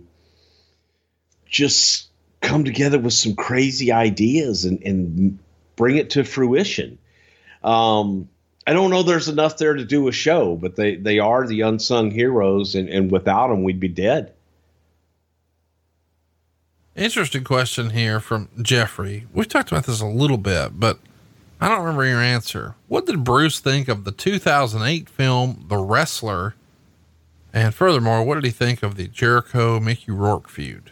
just come together with some crazy ideas and bring it to fruition. I don't know there's enough there to do a show, but they are the unsung heroes, and without them, we'd be dead. Interesting question here from Jeffrey. We've talked about this a little bit, but I don't remember your answer. What did Bruce think of the 2008 film, The Wrestler? And furthermore, what did he think of the Jericho Mickey Rourke feud?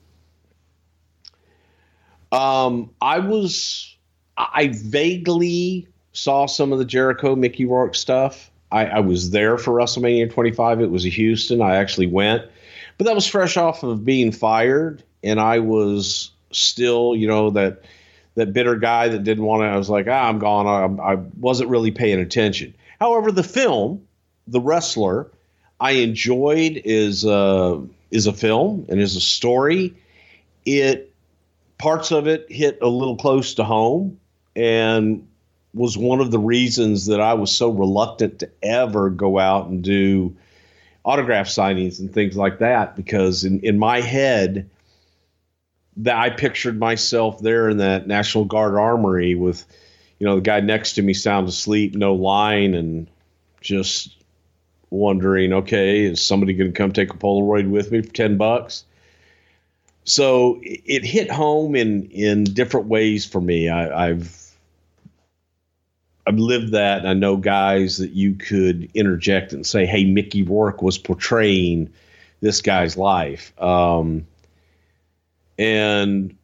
I vaguely saw some of the Jericho Mickey Rourke stuff. I was there for WrestleMania 25. It was in Houston. I actually went, but that was fresh off of being fired. And I was still, that bitter guy that didn't want to, I was like, I'm gone. I wasn't really paying attention. However, the film, The Wrestler, I enjoyed is a film and is a story. Parts of it hit a little close to home, and was one of the reasons that I was so reluctant to ever go out and do autograph signings and things like that, because in my head, that I pictured myself there in that National Guard armory with, the guy next to me sound asleep, no line, and just wondering, okay, is somebody going to come take a Polaroid with me for $10? So it hit home in different ways for me. I've lived that, and I know guys that you could interject and say, hey, Mickey Rourke was portraying this guy's life. And it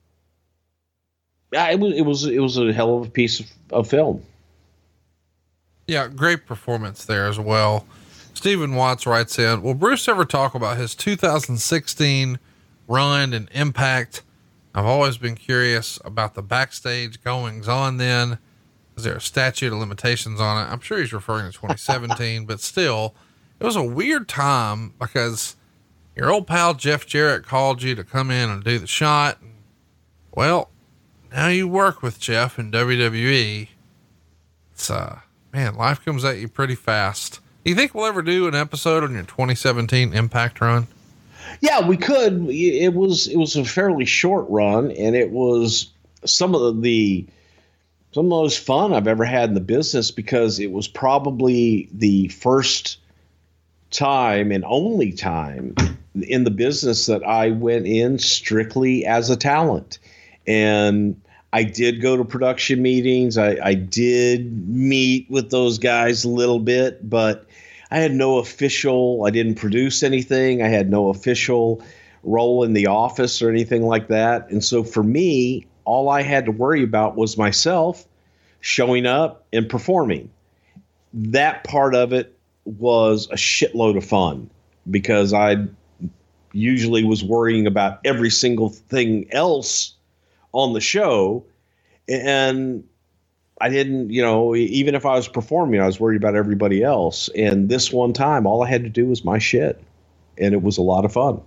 was a hell of a piece of film. Yeah. Great performance there as well. Stephen Watts writes in, will Bruce ever talk about his 2016 run and Impact? I've always been curious about the backstage goings on then. Is there a statute of limitations on it? I'm sure he's referring to 2017, but still, it was a weird time because your old pal Jeff Jarrett called you to come in and do the shot. Well, now you work with Jeff in WWE. It's, man, life comes at you pretty fast. Do you think we'll ever do an episode on your 2017 Impact run? Yeah, we could. It was a fairly short run, and it was some of the most fun I've ever had in the business, because it was probably the first time and only time in the business that I went in strictly as a talent. And I did go to production meetings. I did meet with those guys a little bit, but I had no official, I didn't produce anything. I had no official role in the office or anything like that. And so for me, all I had to worry about was myself showing up and performing. That part of it was a shitload of fun, because I usually was worrying about every single thing else on the show. And I didn't, even if I was performing, I was worried about everybody else. And this one time, all I had to do was my shit. And it was a lot of fun.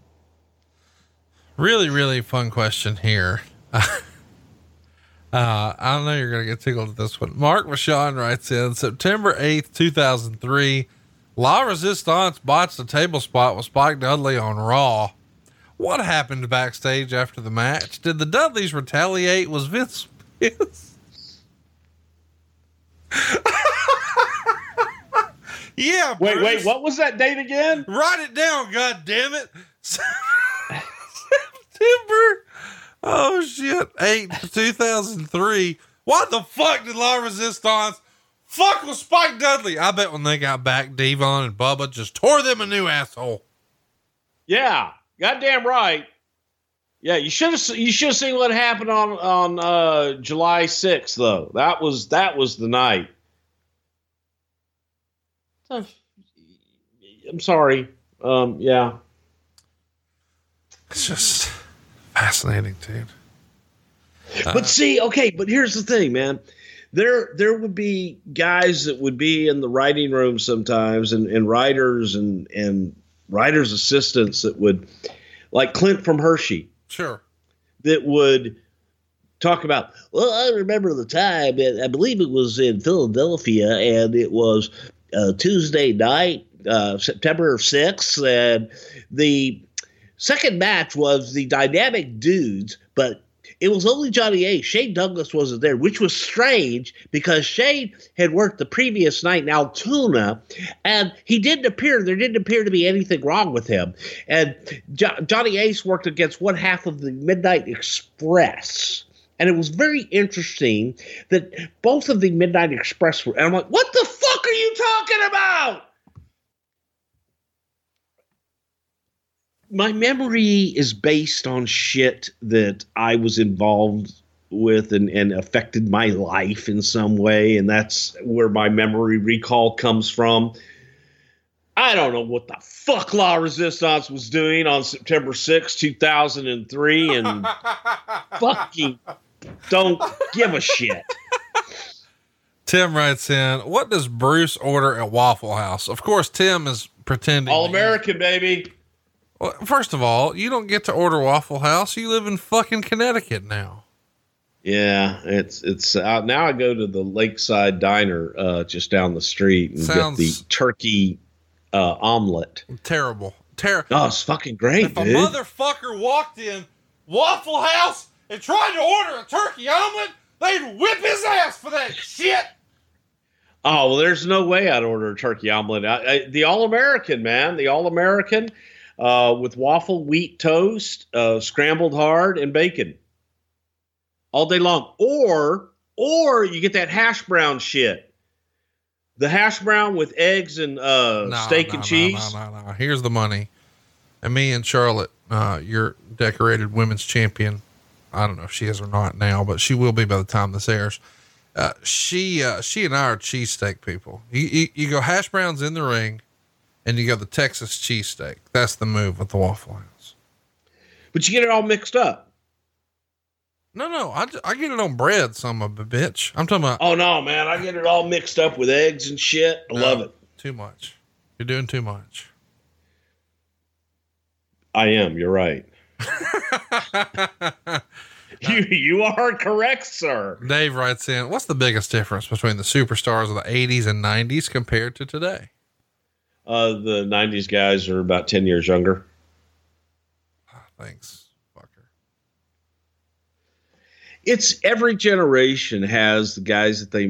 Really, really fun question here. I don't know, you're going to get tickled at this one. Mark Vachon writes in, September 8th, 2003, La Resistance botched a table spot with Spike Dudley on Raw. What happened backstage after the match? Did the Dudleys retaliate? Was Vince pissed? Yeah. Bruce. Wait, what was that date again? Write it down, God damn it. September. Oh shit. 8, 2003. What the fuck did La Resistance fuck with Spike Dudley? I bet when they got back, Devon and Bubba just tore them a new asshole. Yeah. Goddamn right. Yeah. You should have seen what happened on July 6th though. That was the night. I'm sorry. Yeah. It's just fascinating, dude. But see, okay, but here's the thing, man. There would be guys that would be in the writing room sometimes, and writers and writers' assistants that would, like Clint from Hershey. Sure. That would talk about, well, I remember the time, I believe it was in Philadelphia, and it was Tuesday night, September 6th, and the second match was the Dynamic Dudes, but it was only Johnny Ace. Shane Douglas wasn't there, which was strange because Shane had worked the previous night in Altoona, and he didn't appear. There didn't appear to be anything wrong with him. And Johnny Ace worked against one half of the Midnight Express. And it was very interesting that both of the Midnight Express were, and I'm like, what the fuck are you talking about? My memory is based on shit that I was involved with and affected my life in some way. And that's where my memory recall comes from. I don't know what the fuck La Resistance was doing on September 6, 2003. And fucking don't give a shit. Tim writes in, what does Bruce order at Waffle House? Of course, Tim is pretending. All American, baby. Well, first of all, you don't get to order Waffle House. You live in fucking Connecticut now. Yeah, it's out now. I go to the Lakeside Diner just down the street and get the turkey omelet. Terrible. Oh, it's fucking great, if dude. A motherfucker walked in Waffle House and tried to order a turkey omelet, they'd whip his ass for that shit. Oh, well, there's no way I'd order a turkey omelet. The All-American, man. The All-American with waffle, wheat toast, scrambled hard, and bacon. All day long. Or you get that hash brown shit. The hash brown with eggs and steak and cheese. No. Here's the money. And me and Charlotte, your decorated women's champion. I don't know if she is or not now, but she will be by the time this airs. She and I are cheesesteak people. You go hash browns in the ring and you go the Texas cheesesteak. That's the move with the Waffle House. But you get it all mixed up. No, I get it on bread, son of a bitch. I'm talking about. Oh no, man. I get it all mixed up with eggs and shit. I love it. Too much. You're doing too much. I am. You're right. You are correct, sir. Dave writes in, what's the biggest difference between the superstars of the 80s and 90s compared to today? The 90s guys are about 10 years younger. Thanks, fucker. It's every generation has the guys that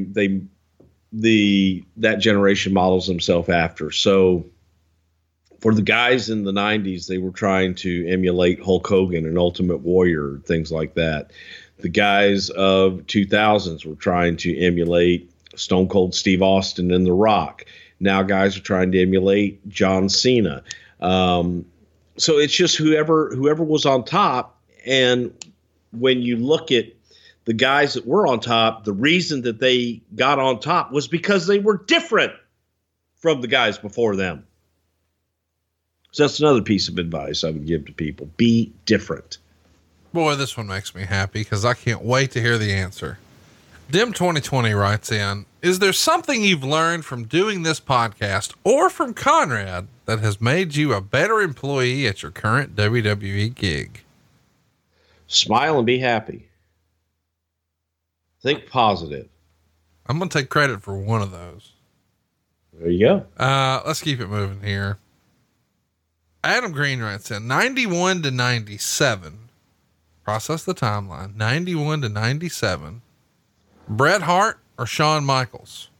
that generation models themselves after. So for the guys in the 90s, they were trying to emulate Hulk Hogan and Ultimate Warrior, things like that. The guys of 2000s were trying to emulate Stone Cold Steve Austin and The Rock. Now guys are trying to emulate John Cena. So it's just whoever was on top. And when you look at the guys that were on top, the reason that they got on top was because they were different from the guys before them. So that's another piece of advice I would give to people. Be different. Boy, this one makes me happy because I can't wait to hear the answer. Dim 2020 writes in, is there something you've learned from doing this podcast or from Conrad that has made you a better employee at your current WWE gig? Smile and be happy. Think positive. I'm going to take credit for one of those. There you go. Let's keep it moving here. Adam Green writes in 91 to 97. Process the timeline. 91 to 97. Bret Hart or Shawn Michaels?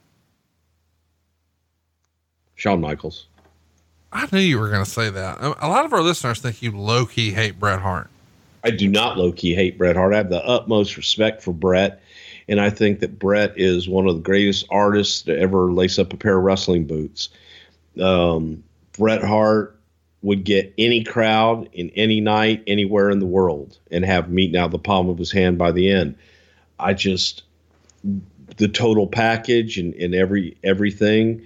Shawn Michaels. I knew you were going to say that. A lot of our listeners think you low key hate Bret Hart. I do not low key hate Bret Hart. I have the utmost respect for Bret. And I think that Bret is one of the greatest artists to ever lace up a pair of wrestling boots. Bret Hart would get any crowd in any night, anywhere in the world, and have meeting out the palm of his hand by the end. The total package and everything.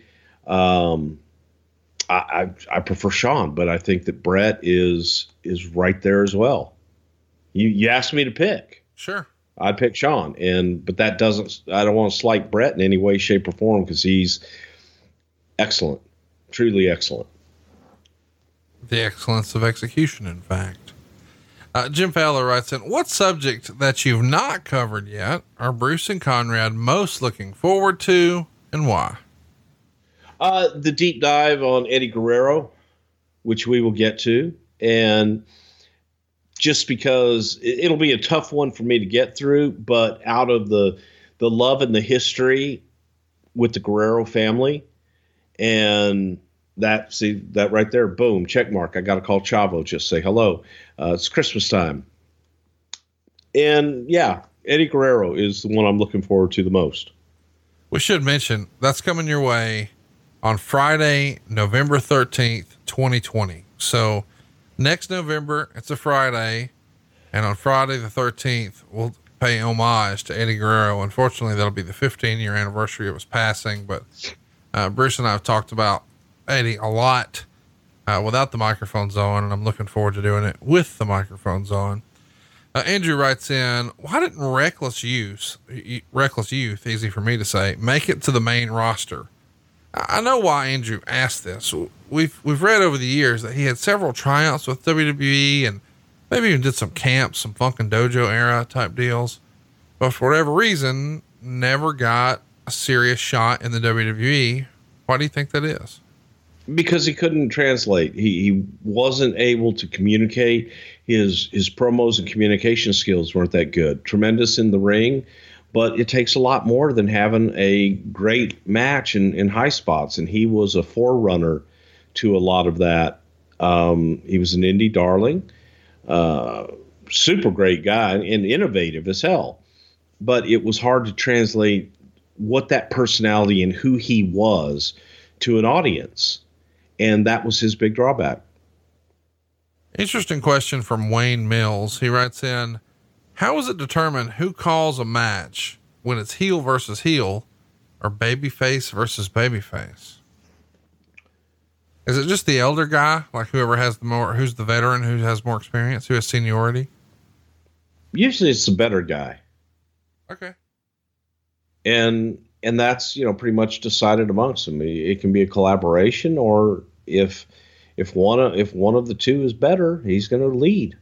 I prefer Shawn, but I think that Bret is right there as well. You asked me to pick. Sure. I'd pick Shawn, but that doesn't, I don't want to slight Bret in any way, shape, or form because he's excellent, truly excellent. The excellence of execution, in fact. Jim Fowler writes in, what subject that you've not covered yet are Bruce and Conrad most looking forward to and why? The deep dive on Eddie Guerrero, which we will get to. And just because it'll be a tough one for me to get through, but out of the love and the history with the Guerrero family and that right there, boom, check mark. I got to call Chavo, just say hello. It's Christmas time. And yeah, Eddie Guerrero is the one I'm looking forward to the most. We should mention that's coming your way on Friday, November 13th, 2020. So next November, it's a Friday. And on Friday the 13th, we'll pay homage to Eddie Guerrero. Unfortunately, that'll be the 15-year anniversary of his passing. But Bruce and I have talked about Eddie a lot without the microphones on, and I'm looking forward to doing it with the microphones on. Andrew writes in, why didn't Reckless Youth, easy for me to say, make it to the main roster? I know why Andrew asked this. We've read over the years that he had several tryouts with WWE and maybe even did some camps, some Funkin' Dojo era type deals. but for whatever reason, never got a serious shot in the WWE. Why do you think that is? Because he couldn't translate. He wasn't able to communicate. His promos and communication skills weren't that good. Tremendous in the ring, but it takes a lot more than having a great match in high spots. And he was a forerunner to a lot of that. He was an indie darling, super great guy and innovative as hell. But it was hard to translate what that personality and who he was to an audience. And that was his big drawback. Interesting question from Wayne Mills. He writes in, how is it determined who calls a match when it's heel versus heel or babyface versus babyface? Is it just the elder guy? Like whoever has the more, who's the veteran, who has more experience, who has seniority? Usually it's the better guy. Okay. And that's, pretty much decided amongst them. It can be a collaboration, or if one of the two is better, he's going to lead.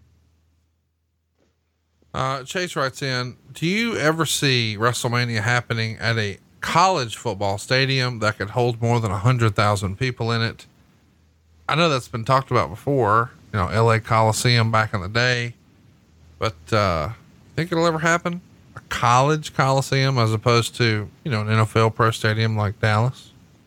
Chase writes in, do you ever see WrestleMania happening at a college football stadium that could hold more than 100,000 people in it? I know that's been talked about before, LA Coliseum back in the day, but, think it'll ever happen? A college Coliseum as opposed to, an NFL pro stadium like Dallas?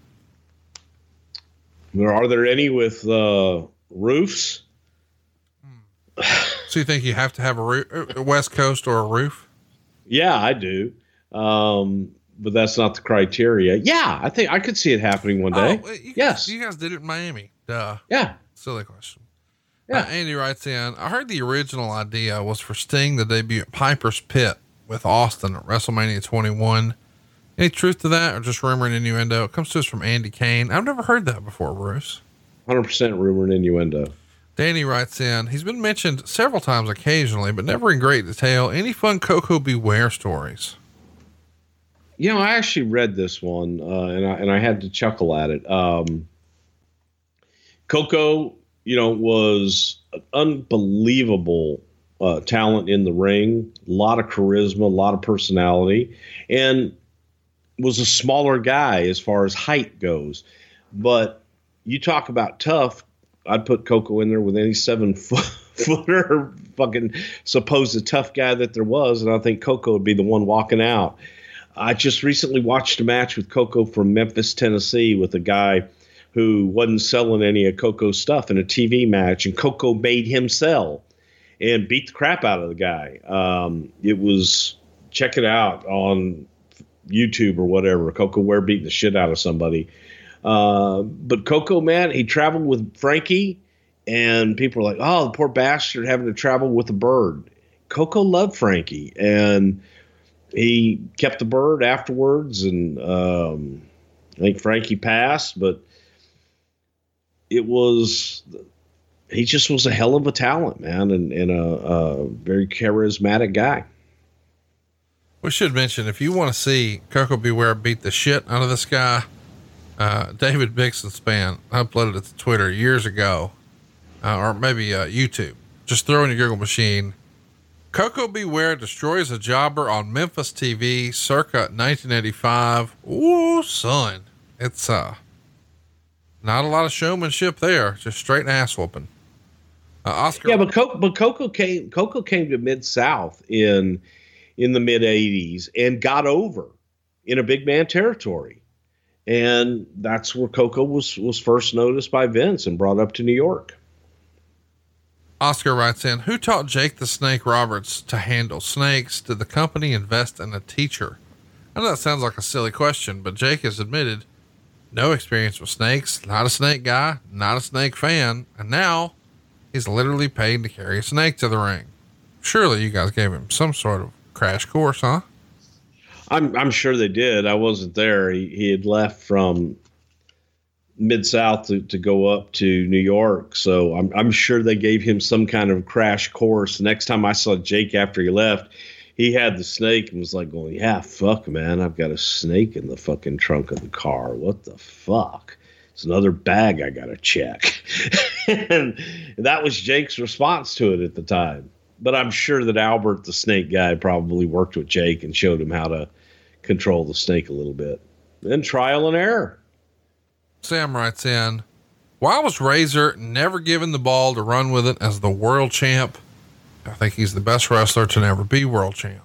Are there any with roofs? So you think you have to have a roof, West Coast or a roof? Yeah, I do. But that's not the criteria. Yeah, I think I could see it happening one day. Yes. You guys did it in Miami. Duh. Yeah. Silly question. Yeah. Andy writes in, I heard the original idea was for Sting to debut at Piper's Pit with Austin at WrestleMania 21. Any truth to that or just rumor and innuendo? It comes to us from Andy Kane. I've never heard that before, Bruce. 100% rumor and innuendo. Danny writes in, he's been mentioned several times occasionally, but never in great detail. Any fun Koko Beware stories? I actually read this one, and I had to chuckle at it. Koko, was an unbelievable talent in the ring, a lot of charisma, a lot of personality, and was a smaller guy as far as height goes. But you talk about tough, I'd put Koko in there with any 7-footer fucking supposed tough guy that there was, and I think Koko would be the one walking out. I just recently watched a match with Koko from Memphis, Tennessee, with a guy who wasn't selling any of Koko's stuff in a TV match, and Koko made him sell and beat the crap out of the guy. It was, check it out on YouTube or whatever, Koko Ware beating the shit out of somebody. But Koko, man, he traveled with Frankie, and people were like, oh, the poor bastard having to travel with a bird. Koko loved Frankie, and he kept the bird afterwards, and I think Frankie passed, but he just was a hell of a talent, man, and a very charismatic guy. We should mention, if you want to see Koko Beware beat the shit out of this guy, David Bixenspan uploaded it to Twitter years ago, or maybe YouTube. Just throw in your Google machine. Koko Beware destroys a jobber on Memphis TV circa 1985. Ooh, son. It's not a lot of showmanship there. Just straight ass whooping. Oscar. Yeah, but Koko came to Mid-South in the mid 80s and got over in a big man territory. And that's where Koko was first noticed by Vince and brought up to New York. Oscar writes in, who taught Jake the Snake Roberts to handle snakes? Did the company invest in a teacher? I know that sounds like a silly question, but Jake has admitted no experience with snakes, not a snake guy, not a snake fan. And now he's literally paid to carry a snake to the ring. Surely you guys gave him some sort of crash course, huh? I'm sure they did. I wasn't there. He had left from Mid-South to go up to New York. So I'm sure they gave him some kind of crash course. Next time I saw Jake after he left, he had the snake and was like going, yeah, fuck, man, I've got a snake in the fucking trunk of the car. What the fuck? It's another bag I got to check. And that was Jake's response to it at the time. But I'm sure that Albert, the snake guy, probably worked with Jake and showed him how to control the snake a little bit. Then trial and error. Sam writes in, why was Razor never given the ball to run with it as the world champ? I think he's the best wrestler to never be world champ.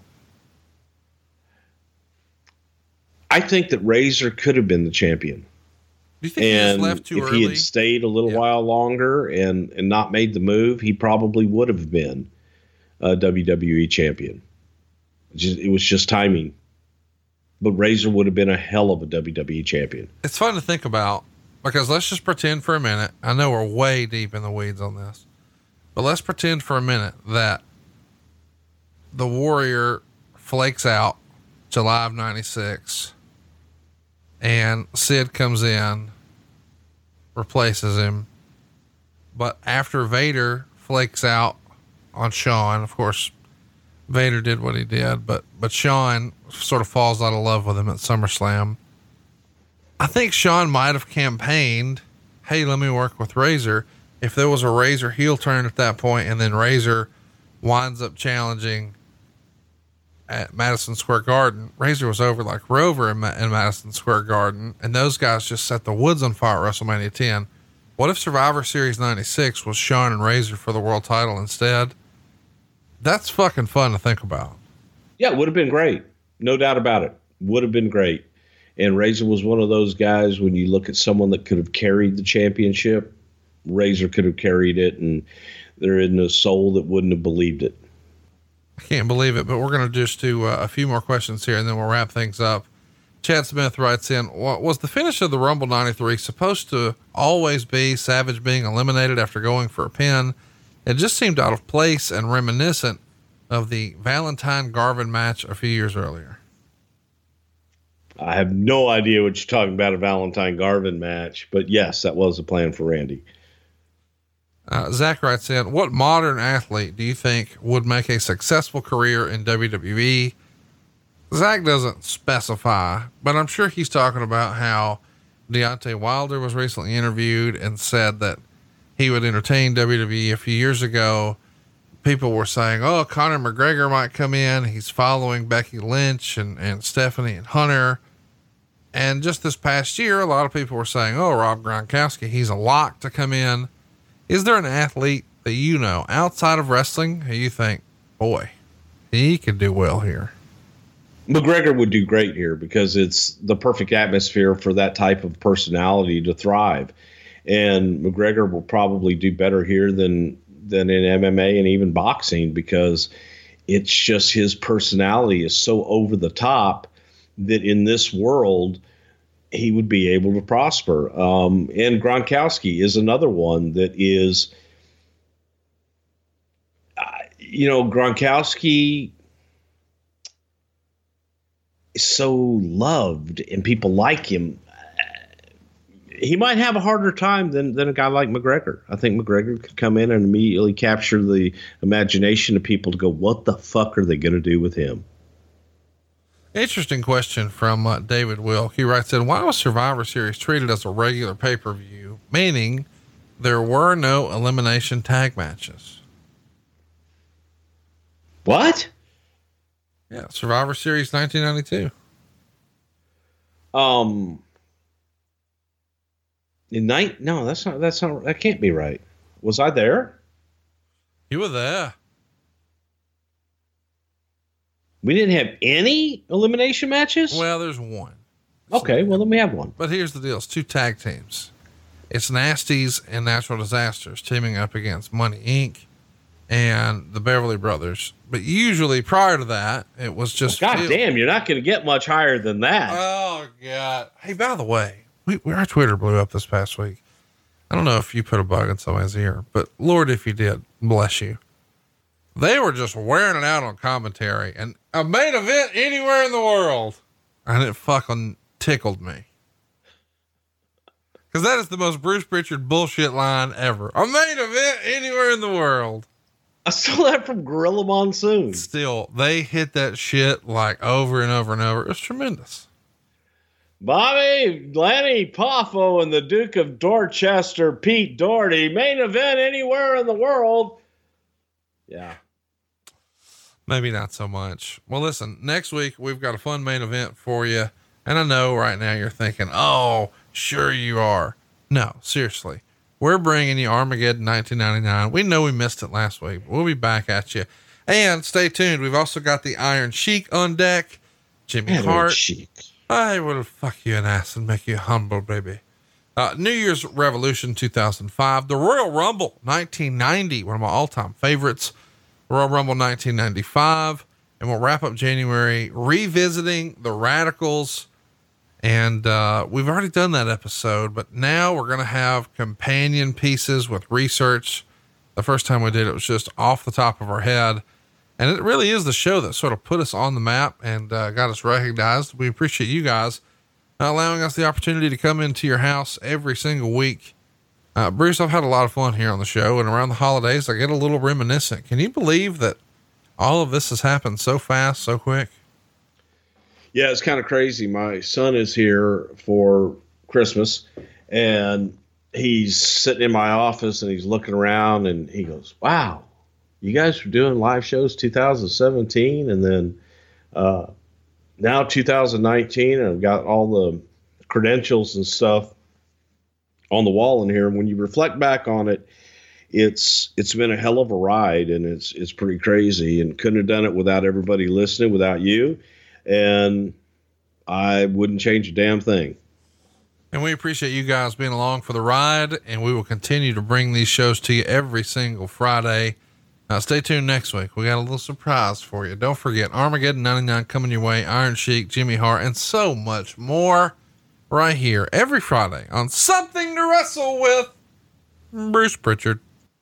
I think that Razor could have been the champion. Do you think he just left too early? If he had stayed a little while longer and not made the move, he probably would have been a WWE champion. It was just timing. But Razor would have been a hell of a WWE champion. It's fun to think about because let's just pretend for a minute. I know we're way deep in the weeds on this, but let's pretend for a minute that the Warrior flakes out July of 96 and Sid comes in, replaces him. But after Vader flakes out on Shawn, of course, Vader did what he did, but Shawn sort of falls out of love with him at SummerSlam. I think Shawn might have campaigned, hey, let me work with Razor. If there was a Razor heel turn at that point, and then Razor winds up challenging at Madison Square Garden, Razor was over like Rover in Madison Square Garden, and those guys just set the woods on fire at WrestleMania 10. What if Survivor Series 96 was Shawn and Razor for the world title instead? That's fucking fun to think about. Yeah, it would have been great. No doubt about it. Would have been great. And Razor was one of those guys, when you look at someone that could have carried the championship, Razor could have carried it, and there isn't a soul that wouldn't have believed it. I can't believe it, but we're going to just do a few more questions here and then we'll wrap things up. Chad Smith writes in, was the finish of the Rumble 93 supposed to always be Savage being eliminated after going for a pin? It just seemed out of place and reminiscent of the Valentine Garvin match a few years earlier. I have no idea what you're talking about, a Valentine Garvin match, but yes, that was a plan for Randy. Zach writes in, what modern athlete do you think would make a successful career in WWE? Zach doesn't specify, but I'm sure he's talking about how Deontay Wilder was recently interviewed and said that he would entertain WWE a few years ago. People were saying, oh, Conor McGregor might come in. He's following Becky Lynch and Stephanie and Hunter. And just this past year, a lot of people were saying, oh, Rob Gronkowski, he's a lock to come in. Is there an athlete that you know outside of wrestling who you think, boy, he could do well here? McGregor would do great here because it's the perfect atmosphere for that type of personality to thrive. And McGregor will probably do better here than in MMA and even boxing, because it's just his personality is so over the top that in this world, he would be able to prosper. And Gronkowski is another one that is, Gronkowski is so loved and people like him. He might have a harder time than a guy like McGregor. I think McGregor could come in and immediately capture the imagination of people to go, what the fuck are they going to do with him? Interesting question from David Wilk. He writes in, why was Survivor Series treated as a regular pay-per-view, meaning there were no elimination tag matches? What? Yeah. Survivor Series 1992. No, that's not, that can't be right. Was I there? You were there. We didn't have any elimination matches? Well, there's one. Okay, well, then we have one. But here's the deal. It's two tag teams. It's Nasties and Natural Disasters teaming up against Money Inc. and the Beverly Brothers. But usually prior to that, it was just... God damn, you're not going to get much higher than that. Oh, God. Hey, by the way, our Twitter blew up this past week. I don't know if you put a bug in somebody's ear, but Lord, if you did, bless you. They were just wearing it out on commentary and a main event anywhere in the world. And it fucking tickled me. Cause that is the most Bruce Pritchard bullshit line ever. A main event anywhere in the world. I stole that from Gorilla Monsoon. Still, they hit that shit like over and over and over. It was tremendous. Bobby, Lanny Poffo and the Duke of Dorchester, Pete Doherty, main event anywhere in the world. Yeah. Maybe not so much. Well, listen, next week we've got a fun main event for you. And I know right now you're thinking, oh, sure you are. No, seriously. We're bringing you Armageddon 1999. We know we missed it last week, but we'll be back at you. And stay tuned. We've also got the Iron Sheik on deck. Jimmy Hart. I will fuck you an ass and make you humble, baby. New Year's Revolution 2005. The Royal Rumble 1990. One of my all-time favorites. Royal Rumble 1995. And we'll wrap up January revisiting the Radicals. And we've already done that episode, but now we're going to have companion pieces with research. The first time we did it was just off the top of our head. And it really is the show that sort of put us on the map and got us recognized. We appreciate you guys allowing us the opportunity to come into your house every single week. Bruce, I've had a lot of fun here on the show, and around the holidays, I get a little reminiscent. Can you believe that all of this has happened so fast, so quick? Yeah, it's kind of crazy. My son is here for Christmas, and he's sitting in my office and he's looking around and he goes, wow, you guys were doing live shows 2017 and then now 2019, and I've got all the credentials and stuff on the wall in here. And when you reflect back on it, it's been a hell of a ride, and it's pretty crazy, and couldn't have done it without everybody listening, without you. And I wouldn't change a damn thing. And we appreciate you guys being along for the ride, and we will continue to bring these shows to you every single Friday. Now stay tuned next week. We got a little surprise for you. Don't forget Armageddon 99 coming your way, Iron Sheik, Jimmy Hart, and so much more right here every Friday on Something to Wrestle with Bruce Pritchard.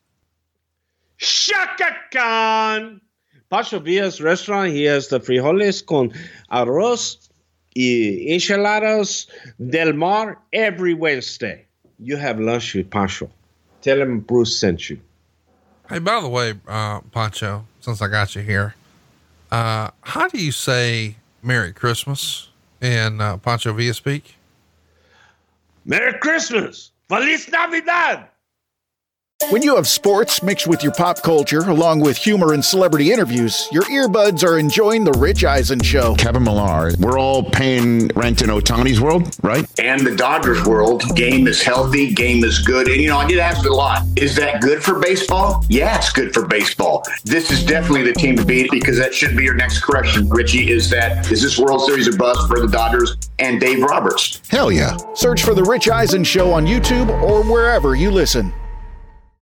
Shaka Khan. Pacho Villa's restaurant, he has the frijoles con arroz y enchiladas del mar every Wednesday. You have lunch with Pacho. Tell him Bruce sent you. Hey, by the way, Pancho, since I got you here, how do you say Merry Christmas in Pancho Villa speak? Merry Christmas. Feliz Navidad. When you have sports mixed with your pop culture, along with humor and celebrity interviews, your earbuds are enjoying The Rich Eisen Show. Kevin Millar, we're all paying rent in Ohtani's world, right? And the Dodgers world, game is healthy, game is good. And, I get asked a lot, is that good for baseball? Yeah, it's good for baseball. This is definitely the team to beat, because that should be your next correction, Richie, is this World Series a bust for the Dodgers and Dave Roberts? Hell yeah. Search for The Rich Eisen Show on YouTube or wherever you listen.